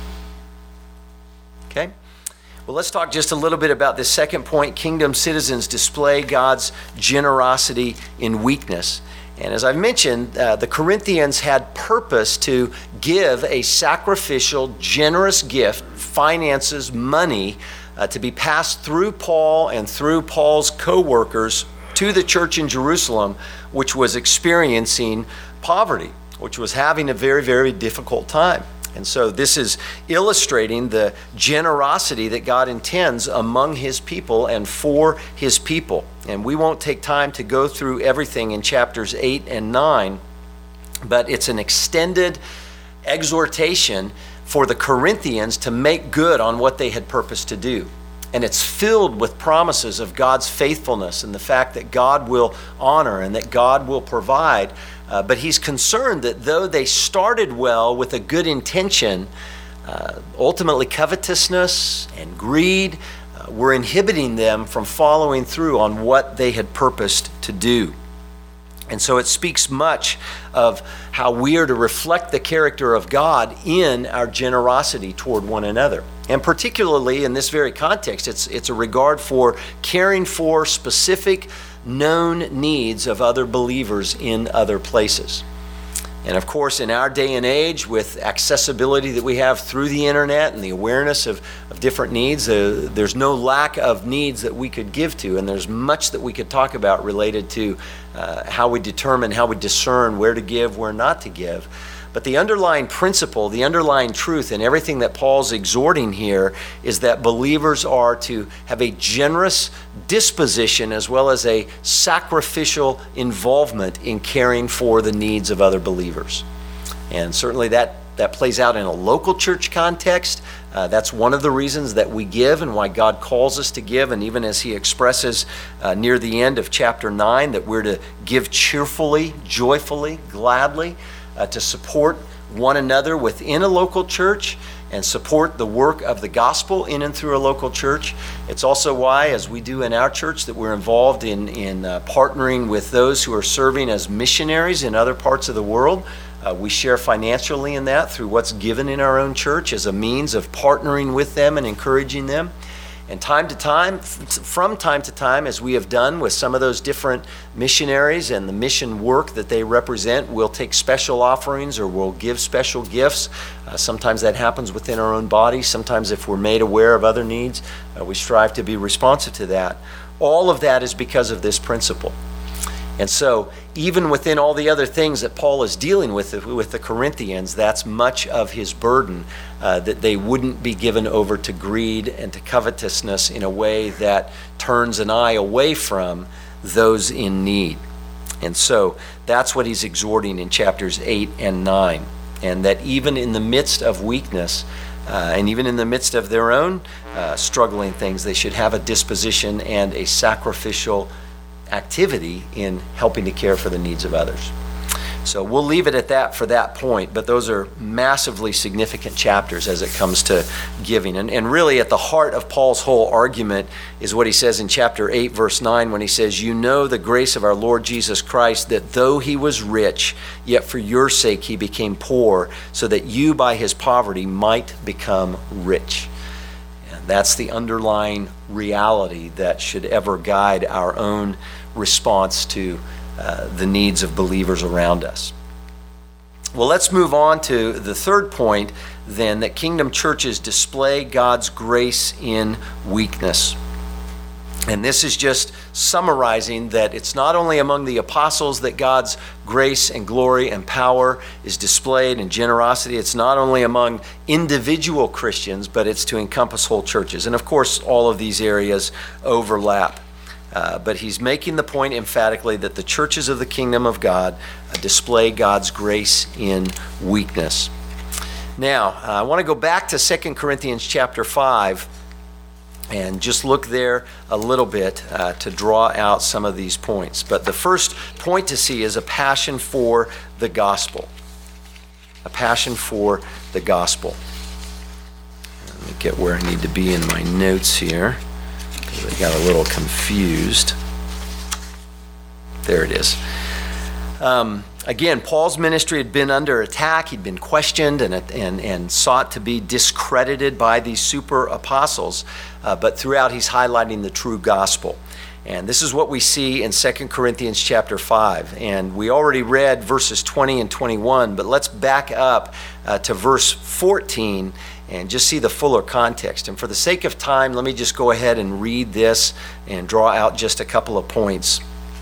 Okay? Well, let's talk just a little bit about this second point. Kingdom citizens display God's generosity in weakness. And as I've mentioned, uh, the Corinthians had purpose to give a sacrificial, generous gift, finances, money, uh, to be passed through Paul and through Paul's co-workers to the church in Jerusalem, which was experiencing poverty, which was having a very, very difficult time. And so this is illustrating the generosity that God intends among his people and for his people. And we won't take time to go through everything in chapters eight and nine, but it's an extended exhortation for the Corinthians to make good on what they had purposed to do. And it's filled with promises of God's faithfulness and the fact that God will honor and that God will provide. Uh, but he's concerned that though they started well with a good intention, uh, ultimately covetousness and greed uh, were inhibiting them from following through on what they had purposed to do. And so it speaks much of how we are to reflect the character of God in our generosity toward one another. And particularly in this very context, it's, it's a regard for caring for specific known needs of other believers in other places. And of course, in our day and age, with accessibility that we have through the internet and the awareness of, of different needs, uh, there's no lack of needs that we could give to, and there's much that we could talk about related to uh, how we determine, how we discern where to give, where not to give. But the underlying principle, the underlying truth in everything that Paul's exhorting here is that believers are to have a generous disposition as well as a sacrificial involvement in caring for the needs of other believers. And certainly that, that plays out in a local church context. Uh, that's one of the reasons that we give and why God calls us to give. And even as he expresses uh, near the end of chapter nine, that we're to give cheerfully, joyfully, gladly, Uh, to support one another within a local church and support the work of the gospel in and through a local church. It's also why, as we do in our church, that we're involved in, in uh, partnering with those who are serving as missionaries in other parts of the world. Uh, we share financially in that through what's given in our own church as a means of partnering with them and encouraging them. And time to time, from time to time, as we have done with some of those different missionaries and the mission work that they represent, we'll take special offerings or we'll give special gifts. Uh, sometimes that happens within our own body. Sometimes if we're made aware of other needs, uh, we strive to be responsive to that. All of that is because of this principle. And so even within all the other things that Paul is dealing with with the Corinthians, that's much of his burden, uh, that they wouldn't be given over to greed and to covetousness in a way that turns an eye away from those in need. And so that's what he's exhorting in chapters eight and nine. and that even in the midst of weakness, uh, and even in the midst of their own uh, struggling things, they should have a disposition and a sacrificial activity in helping to care for the needs of others. So we'll leave it at that for that point, but those are massively significant chapters as it comes to giving. And, and really at the heart of Paul's whole argument is what he says in chapter eight, verse nine, when he says, "You know the grace of our Lord Jesus Christ, that though he was rich, yet for your sake he became poor, so that you by his poverty might become rich." And that's the underlying reality that should ever guide our own response to Uh, the needs of believers around us. Well, let's move on to the third point then, that kingdom churches display God's grace in weakness. And this is just summarizing that it's not only among the apostles that God's grace and glory and power is displayed, and generosity. It's not only among individual Christians, but it's to encompass whole churches. And of course, all of these areas overlap. Uh, but he's making the point emphatically that the churches of the kingdom of God uh, display God's grace in weakness. Now, uh, I want to go back to Second Corinthians chapter five and just look there a little bit uh, to draw out some of these points. But the first point to see is a passion for the gospel. A passion for the gospel. Let me get where I need to be in my notes here. I got a little confused. There it is. Um, again, Paul's ministry had been under attack. He'd been questioned and, and, and sought to be discredited by these super apostles. Uh, but throughout, he's highlighting the true gospel. And this is what we see in Second Corinthians chapter five. And we already read verses twenty and twenty-one, but let's back up uh, to verse fourteen and just see the fuller context. And for the sake of time, let me just go ahead and read this and draw out just a couple of points.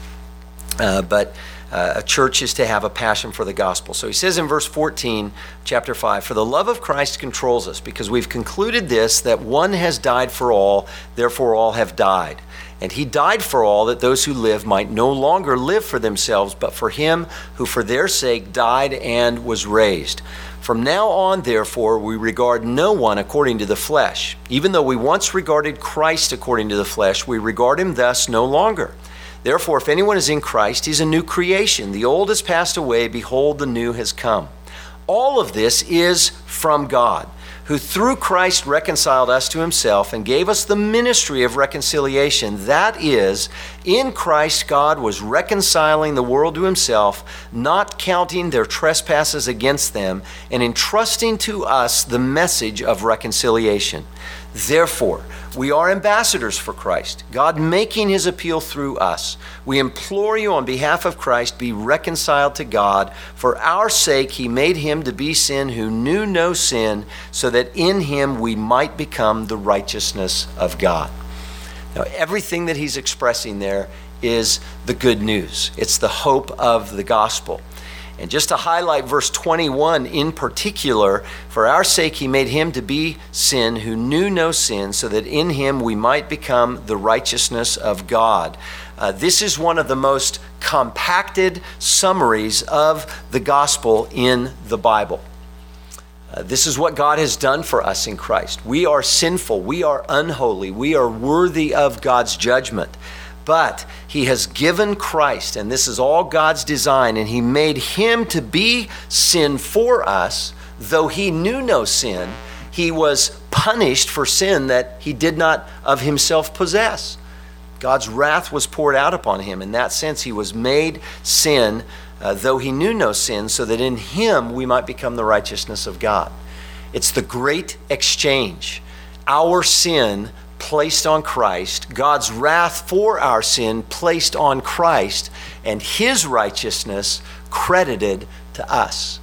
Uh, but uh, a church is to have a passion for the gospel. So he says in verse fourteen, chapter five, "For the love of Christ controls us, because we've concluded this, that one has died for all, therefore all have died. And he died for all, that those who live might no longer live for themselves, but for him who for their sake died and was raised. From now on, therefore, we regard no one according to the flesh. Even though we once regarded Christ according to the flesh, we regard him thus no longer. Therefore, if anyone is in Christ, he's a new creation. The old has passed away, behold, the new has come. All of this is from God, who through Christ reconciled us to himself and gave us the ministry of reconciliation. That is, in Christ God was reconciling the world to himself, not counting their trespasses against them, and entrusting to us the message of reconciliation. Therefore, we are ambassadors for Christ, God making his appeal through us. We implore you on behalf of Christ, be reconciled to God. For our sake he made him to be sin who knew no sin, so that in him we might become the righteousness of God." Now, everything that he's expressing there is the good news. It's the hope of the gospel. And just to highlight verse twenty-one in particular, "For our sake he made him to be sin who knew no sin, so that in him we might become the righteousness of God." Uh, this is one of the most compacted summaries of the gospel in the Bible. Uh, this is what God has done for us in Christ. We are sinful, we are unholy, we are worthy of God's judgment. But he has given Christ, and this is all God's design, and he made him to be sin for us. Though he knew no sin, he was punished for sin that he did not of himself possess. God's wrath was poured out upon him. In that sense, he was made sin, uh, though he knew no sin, so that in him we might become the righteousness of God. It's the great exchange. Our sin placed on Christ, God's wrath for our sin placed on Christ, and his righteousness credited to us.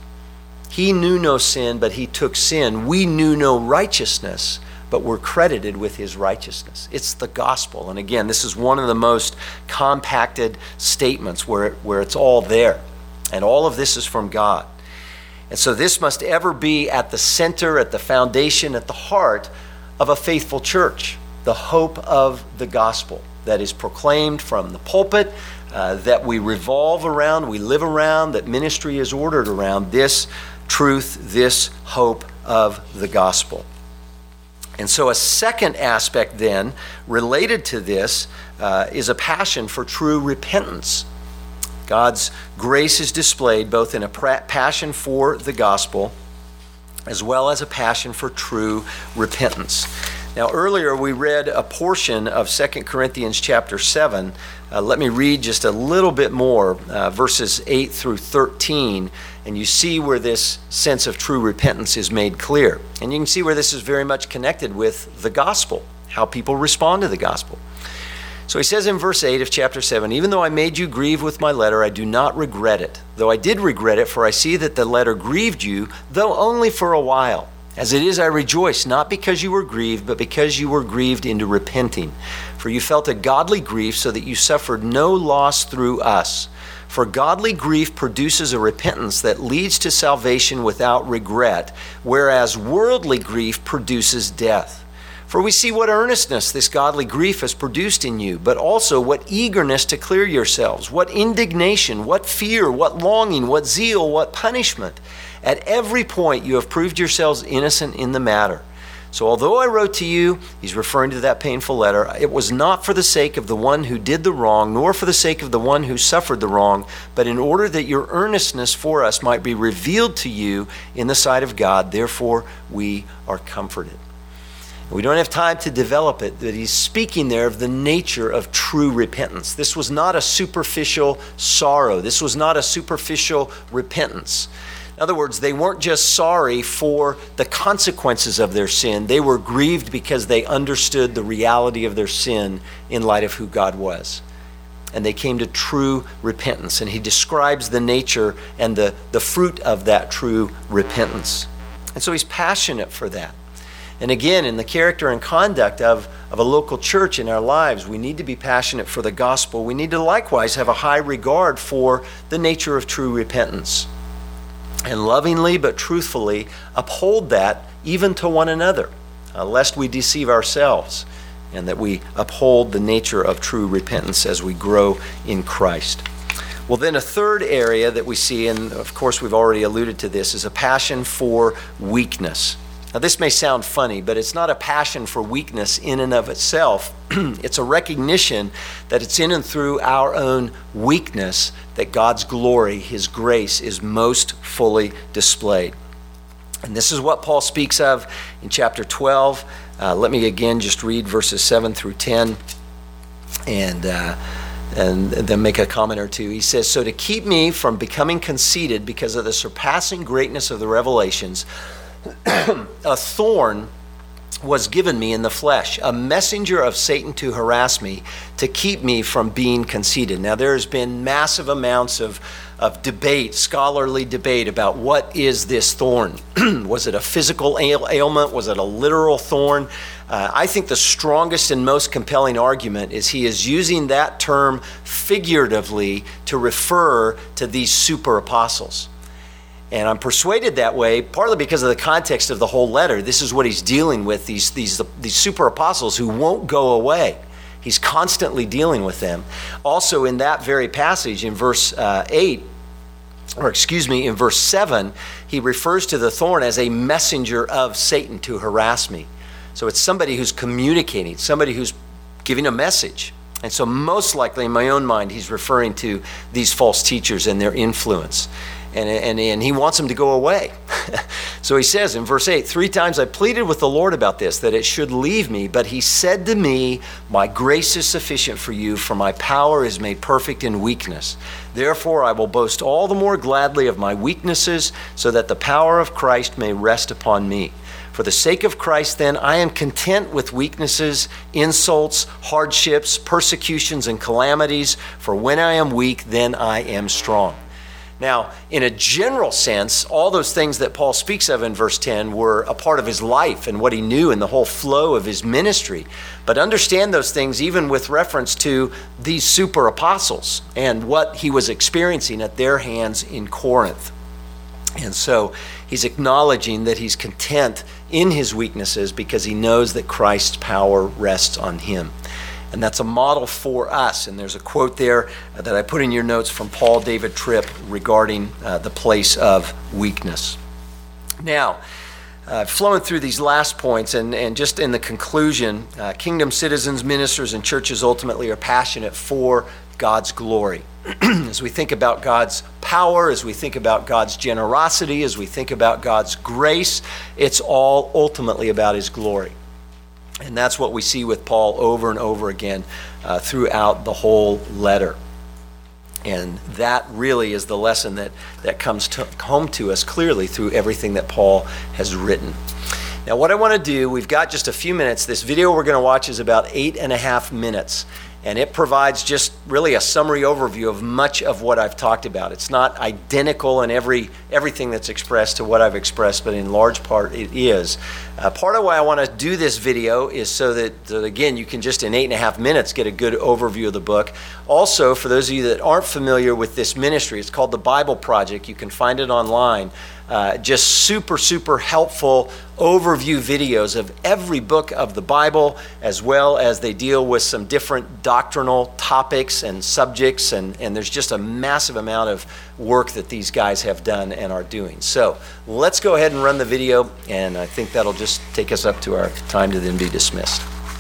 He knew no sin, but he took sin. We knew no righteousness, but we're credited with his righteousness. It's the gospel. And again, this is one of the most compacted statements where, it, where it's all there. And all of this is from God. And so this must ever be at the center, at the foundation, at the heart of a faithful church. The hope of the gospel that is proclaimed from the pulpit, uh, that we revolve around, we live around, that ministry is ordered around. This truth, this hope of the gospel. And so a second aspect then related to this uh, is a passion for true repentance. God's grace is displayed both in a pra- passion for the gospel as well as a passion for true repentance. Now earlier we read a portion of Second Corinthians chapter seven. Uh, let me read just a little bit more, uh, verses eight through thirteen, and you see where this sense of true repentance is made clear. And you can see where this is very much connected with the gospel, how people respond to the gospel. So he says in verse eight of chapter seven, "Even though I made you grieve with my letter, I do not regret it. Though I did regret it, for I see that the letter grieved you, though only for a while. As it is, I rejoice, not because you were grieved, but because you were grieved into repenting. For you felt a godly grief, so that you suffered no loss through us. For godly grief produces a repentance that leads to salvation without regret, whereas worldly grief produces death. For we see what earnestness this godly grief has produced in you, but also what eagerness to clear yourselves, what indignation, what fear, what longing, what zeal, what punishment. At every point you have proved yourselves innocent in the matter. So although I wrote to you," he's referring to that painful letter, "it was not for the sake of the one who did the wrong, nor for the sake of the one who suffered the wrong, but in order that your earnestness for us might be revealed to you in the sight of God. Therefore we are comforted." We don't have time to develop it, but he's speaking there of the nature of true repentance. This was not a superficial sorrow. This was not a superficial repentance. In other words, they weren't just sorry for the consequences of their sin. They were grieved because they understood the reality of their sin in light of who God was. And they came to true repentance. And he describes the nature and the, the fruit of that true repentance. And so he's passionate for that. And again, in the character and conduct of, of a local church in our lives, we need to be passionate for the gospel. We need to likewise have a high regard for the nature of true repentance. And lovingly but truthfully uphold that even to one another, uh, lest we deceive ourselves, and that we uphold the nature of true repentance as we grow in Christ. Well, then a third area that we see, and of course we've already alluded to this, is a passion for weakness. Now this may sound funny, but it's not a passion for weakness in and of itself. It's a recognition that it's in and through our own weakness that God's glory, his grace, is most fully displayed. And this is what Paul speaks of in chapter twelve. Uh, let me again just read verses seven through ten and, uh, and then make a comment or two. He says, "So to keep me from becoming conceited because of the surpassing greatness of the revelations, a thorn was given me in the flesh, a messenger of Satan to harass me, to keep me from being conceited." Now there's been massive amounts of, of debate, scholarly debate about what is this thorn. Was it a physical ail- ailment? Was it a literal thorn? Uh, I think the strongest and most compelling argument is he is using that term figuratively to refer to these super apostles. And I'm persuaded that way, partly because of the context of the whole letter. This is what he's dealing with, these, these, these super apostles who won't go away. He's constantly dealing with them. Also in that very passage in verse uh, eight, or excuse me, in verse seven, he refers to the thorn as a messenger of Satan to harass me. So it's somebody who's communicating, somebody who's giving a message. And so most likely in my own mind, he's referring to these false teachers and their influence. And, and, and he wants them to go away. So he says in verse eight, "Three times I pleaded with the Lord about this, that it should leave me. But he said to me, my grace is sufficient for you, for my power is made perfect in weakness. Therefore I will boast all the more gladly of my weaknesses, so that the power of Christ may rest upon me. For the sake of Christ, then, I am content with weaknesses, insults, hardships, persecutions, and calamities. For when I am weak, then I am strong." Now, in a general sense, all those things that Paul speaks of in verse ten were a part of his life and what he knew in the whole flow of his ministry. But understand those things even with reference to these super apostles and what he was experiencing at their hands in Corinth. And so he's acknowledging that he's content in his weaknesses because he knows that Christ's power rests on him. And that's a model for us. And there's a quote there that I put in your notes from Paul David Tripp regarding uh, the place of weakness. Now, uh, flowing through these last points and, and just in the conclusion, uh, kingdom citizens, ministers, and churches ultimately are passionate for God's glory. As we think about God's power, as we think about God's generosity, as we think about God's grace, it's all ultimately about his glory. And that's what we see with Paul over and over again uh, throughout the whole letter. And that really is the lesson that, that comes to, home to us clearly through everything that Paul has written. Now, what I want to do, we've got just a few minutes. This video we're going to watch is about eight and a half minutes. And it provides just really a summary overview of much of what I've talked about. It's not identical in every everything that's expressed to what I've expressed, but in large part it is. Uh, part of why I want to do this video is so that, that, again, you can just in eight and a half minutes get a good overview of the book. Also, for those of you that aren't familiar with this ministry, it's called the Bible Project. You can find it online. Uh, just super, super helpful overview videos of every book of the Bible, as well as they deal with some different doctrinal topics and subjects, and, and there's just a massive amount of work that these guys have done and are doing. So let's go ahead and run the video, and I think that'll just take us up to our time to then be dismissed.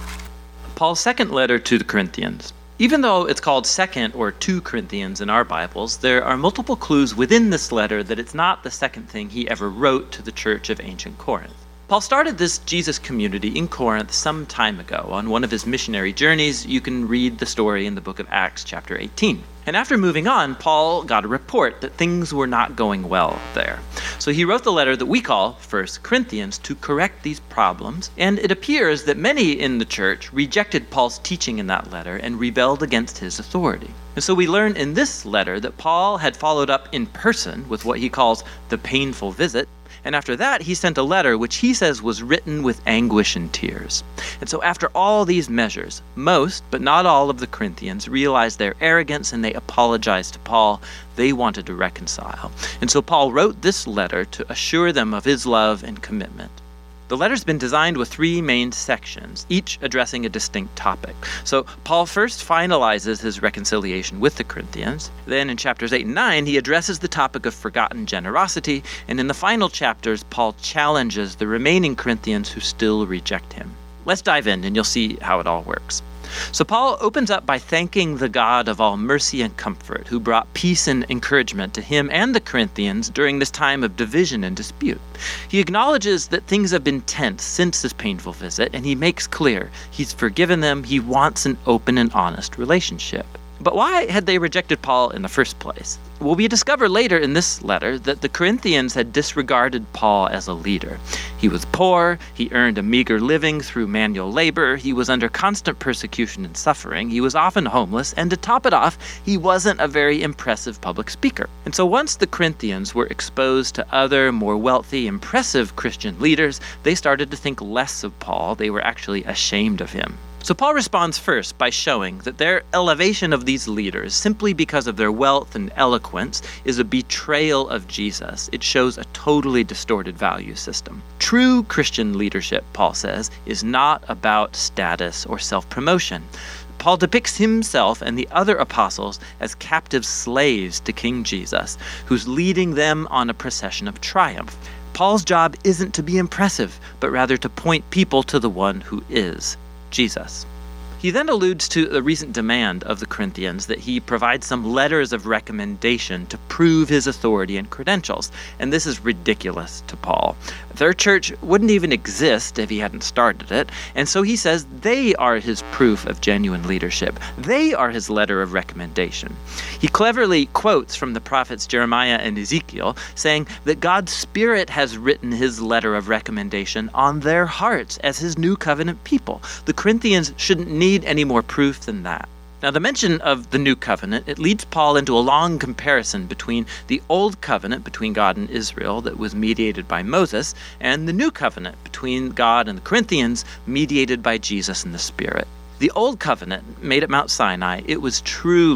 Paul's second letter to the Corinthians. Even though it's called Second or Two Corinthians in our Bibles, there are multiple clues within this letter that it's not the second thing he ever wrote to the church of ancient Corinth. Paul started this Jesus community in Corinth some time ago. On one of his missionary journeys, you can read the story in the book of Acts chapter eighteen. And after moving on, Paul got a report that things were not going well there. So he wrote the letter that we call First Corinthians to correct these problems, and it appears that many in the church rejected Paul's teaching in that letter and rebelled against his authority. And so we learn in this letter that Paul had followed up in person with what he calls the painful visit, and after that, he sent a letter which he says was written with anguish and tears. And so after all these measures, most, but not all of the Corinthians realized their arrogance and they apologized to Paul. They wanted to reconcile. And so Paul wrote this letter to assure them of his love and commitment. The letter's been designed with three main sections, each addressing a distinct topic. So Paul first finalizes his reconciliation with the Corinthians. Then in chapters eight and nine, he addresses the topic of forgotten generosity. And in the final chapters, Paul challenges the remaining Corinthians who still reject him. Let's dive in and you'll see how it all works. So Paul opens up by thanking the God of all mercy and comfort, who brought peace and encouragement to him and the Corinthians during this time of division and dispute. He acknowledges that things have been tense since this painful visit, and he makes clear he's forgiven them. He wants an open and honest relationship. But why had they rejected Paul in the first place? Well, we discover later in this letter that the Corinthians had disregarded Paul as a leader. He was poor, he earned a meager living through manual labor, he was under constant persecution and suffering, he was often homeless, and to top it off, he wasn't a very impressive public speaker. And so once the Corinthians were exposed to other, more wealthy, impressive Christian leaders, they started to think less of Paul. They were actually ashamed of him. So Paul responds first by showing that their elevation of these leaders, simply because of their wealth and eloquence, is a betrayal of Jesus. It shows a totally distorted value system. True Christian leadership, Paul says, is not about status or self-promotion. Paul depicts himself and the other apostles as captive slaves to King Jesus, who's leading them on a procession of triumph. Paul's job isn't to be impressive, but rather to point people to the one who is Jesus. He then alludes to the recent demand of the Corinthians that he provide some letters of recommendation to prove his authority and credentials, and this is ridiculous to Paul. Their church wouldn't even exist if he hadn't started it, and so he says they are his proof of genuine leadership. They are his letter of recommendation. He cleverly quotes from the prophets Jeremiah and Ezekiel, saying that God's Spirit has written his letter of recommendation on their hearts as his new covenant people. The Corinthians shouldn't need any more proof than that. Now, the mention of the new covenant, it leads Paul into a long comparison between the old covenant between God and Israel that was mediated by Moses and the new covenant between God and the Corinthians mediated by Jesus and the Spirit. The old covenant made at Mount Sinai, it was truly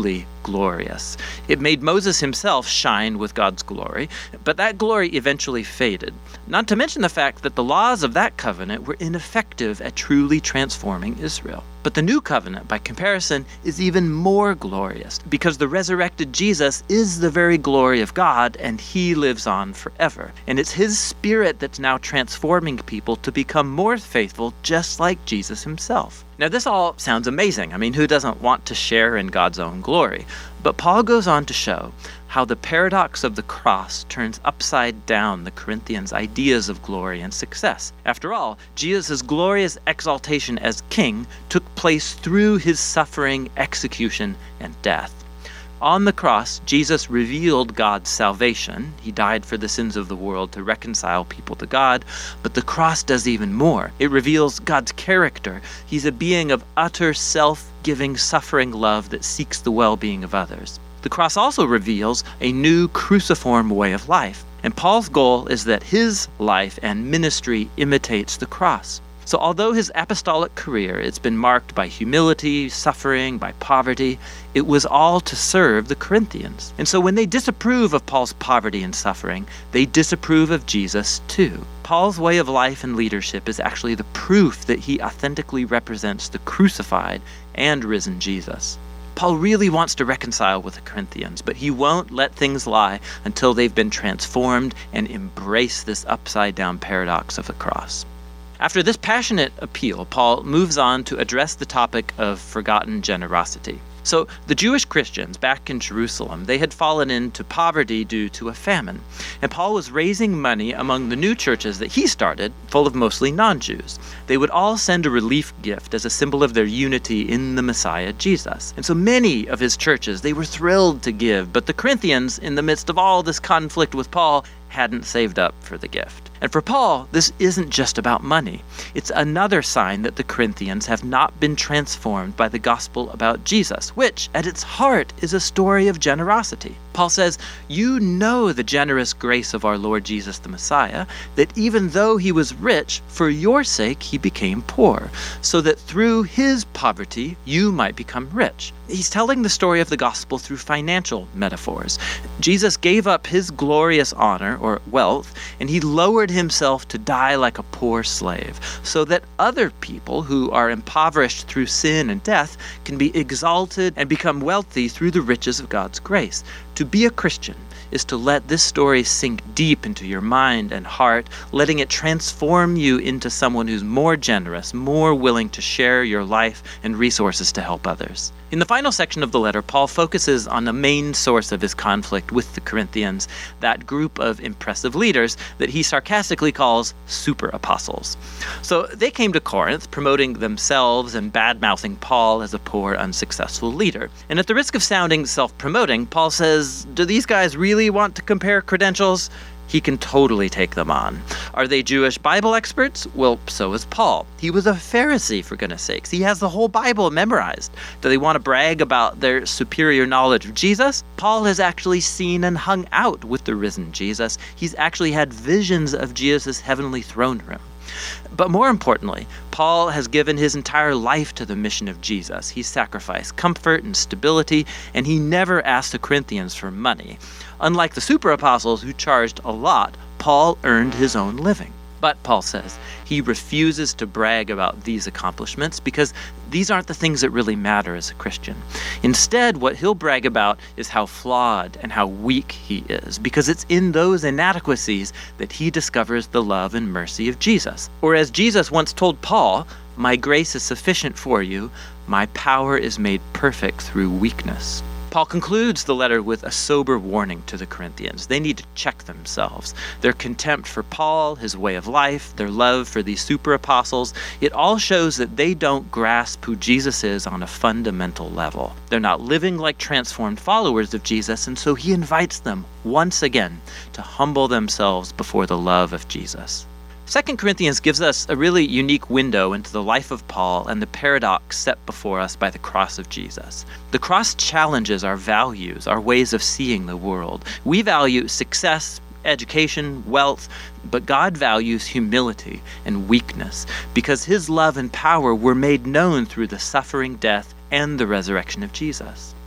glorious. It made Moses himself shine with God's glory, but that glory eventually faded. Not to mention the fact that the laws of that covenant were ineffective at truly transforming Israel. But the new covenant, by comparison, is even more glorious because the resurrected Jesus is the very glory of God and he lives on forever. And it's his spirit that's now transforming people to become more faithful, just like Jesus himself. Now, this all sounds amazing. I mean, who doesn't want to share in God's own glory? But Paul goes on to show how the paradox of the cross turns upside down the Corinthians' ideas of glory and success. After all, Jesus' glorious exaltation as king took place through his suffering, execution, and death. On the cross, Jesus revealed God's salvation. He died for the sins of the world to reconcile people to God. But the cross does even more. It reveals God's character. He's a being of utter self-giving, suffering love that seeks the well-being of others. The cross also reveals a new cruciform way of life. And Paul's goal is that his life and ministry imitates the cross. So although his apostolic career it's been marked by humility, suffering, by poverty, it was all to serve the Corinthians. And so when they disapprove of Paul's poverty and suffering, they disapprove of Jesus too. Paul's way of life and leadership is actually the proof that he authentically represents the crucified and risen Jesus. Paul really wants to reconcile with the Corinthians, but he won't let things lie until they've been transformed and embrace this upside-down paradox of the cross. After this passionate appeal, Paul moves on to address the topic of forgotten generosity. So the Jewish Christians back in Jerusalem, they had fallen into poverty due to a famine. And Paul was raising money among the new churches that he started, full of mostly non-Jews. They would all send a relief gift as a symbol of their unity in the Messiah, Jesus. And so many of his churches, they were thrilled to give, but the Corinthians, in the midst of all this conflict with Paul, hadn't saved up for the gift. And for Paul, this isn't just about money. It's another sign that the Corinthians have not been transformed by the gospel about Jesus, which, at its heart, is a story of generosity. Paul says, "You know the generous grace of our Lord Jesus the Messiah, that even though he was rich, for your sake he became poor, so that through his poverty you might become rich." He's telling the story of the gospel through financial metaphors. Jesus gave up his glorious honor, or wealth, and he lowered himself to die like a poor slave, so that other people who are impoverished through sin and death can be exalted and become wealthy through the riches of God's grace. To be a Christian is to let this story sink deep into your mind and heart, letting it transform you into someone who's more generous, more willing to share your life and resources to help others. In the final section of the letter, Paul focuses on the main source of his conflict with the Corinthians, that group of impressive leaders that he sarcastically calls super apostles. So they came to Corinth promoting themselves and bad-mouthing Paul as a poor, unsuccessful leader. And at the risk of sounding self-promoting, Paul says, do these guys really want to compare credentials? He can totally take them on. Are they Jewish Bible experts? Well, so is Paul. He was a Pharisee, for goodness sakes. He has the whole Bible memorized. Do they want to brag about their superior knowledge of Jesus? Paul has actually seen and hung out with the risen Jesus. He's actually had visions of Jesus' heavenly throne room. But more importantly, Paul has given his entire life to the mission of Jesus. He sacrificed comfort and stability, and he never asked the Corinthians for money. Unlike the super apostles who charged a lot, Paul earned his own living. But, Paul says, he refuses to brag about these accomplishments because these aren't the things that really matter as a Christian. Instead, what he'll brag about is how flawed and how weak he is, because it's in those inadequacies that he discovers the love and mercy of Jesus. Or as Jesus once told Paul, "My grace is sufficient for you. My power is made perfect through weakness." Paul concludes the letter with a sober warning to the Corinthians. They need to check themselves. Their contempt for Paul, his way of life, their love for these super apostles, it all shows that they don't grasp who Jesus is on a fundamental level. They're not living like transformed followers of Jesus, and so he invites them once again to humble themselves before the love of Jesus. Second Corinthians gives us a really unique window into the life of Paul and the paradox set before us by the cross of Jesus. The cross challenges our values, our ways of seeing the world. We value success, education, wealth, but God values humility and weakness because his love and power were made known through the suffering, death, and the resurrection of Jesus.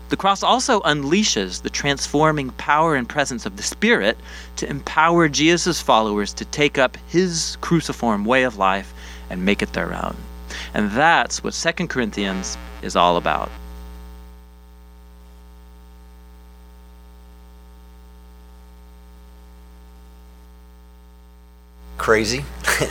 The cross also unleashes the transforming power and presence of the Spirit to empower Jesus' followers to take up his cruciform way of life and make it their own. And that's what Second Corinthians is all about. Crazy.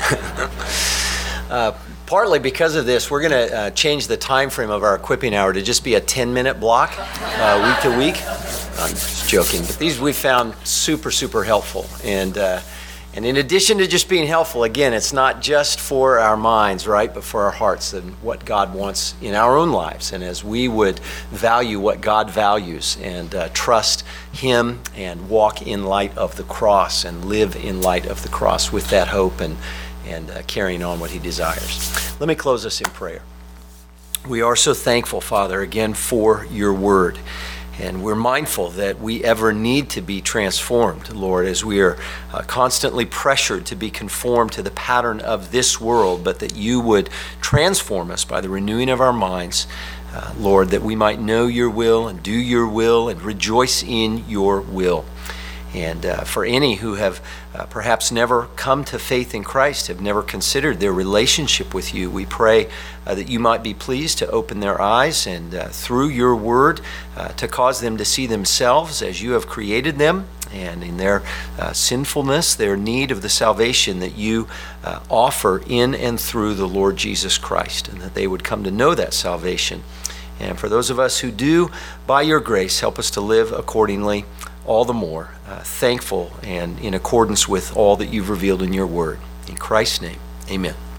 uh, partly because of this, we're going to uh, change the time frame of our equipping hour to just be a ten-minute block uh, week to week. I'm just joking, but these we found super, super helpful. And uh, and in addition to just being helpful, again, it's not just for our minds, right, but for our hearts and what God wants in our own lives. And as we would value what God values and uh, trust him and walk in light of the cross and live in light of the cross with that hope and, and uh, carrying on what he desires. Let me close us in prayer. We are so thankful, Father, again, for your word. And we're mindful that we ever need to be transformed, Lord, as we are uh, constantly pressured to be conformed to the pattern of this world, but that you would transform us by the renewing of our minds, uh, Lord, that we might know your will and do your will and rejoice in your will. And uh, for any who have uh, perhaps never come to faith in Christ, have never considered their relationship with you, we pray uh, that you might be pleased to open their eyes and uh, through your word uh, to cause them to see themselves as you have created them, and in their uh, sinfulness, their need of the salvation that you uh, offer in and through the Lord Jesus Christ, and that they would come to know that salvation. And for those of us who do, by your grace, help us to live accordingly, all the more uh, thankful and in accordance with all that you've revealed in your word. In Christ's name, amen.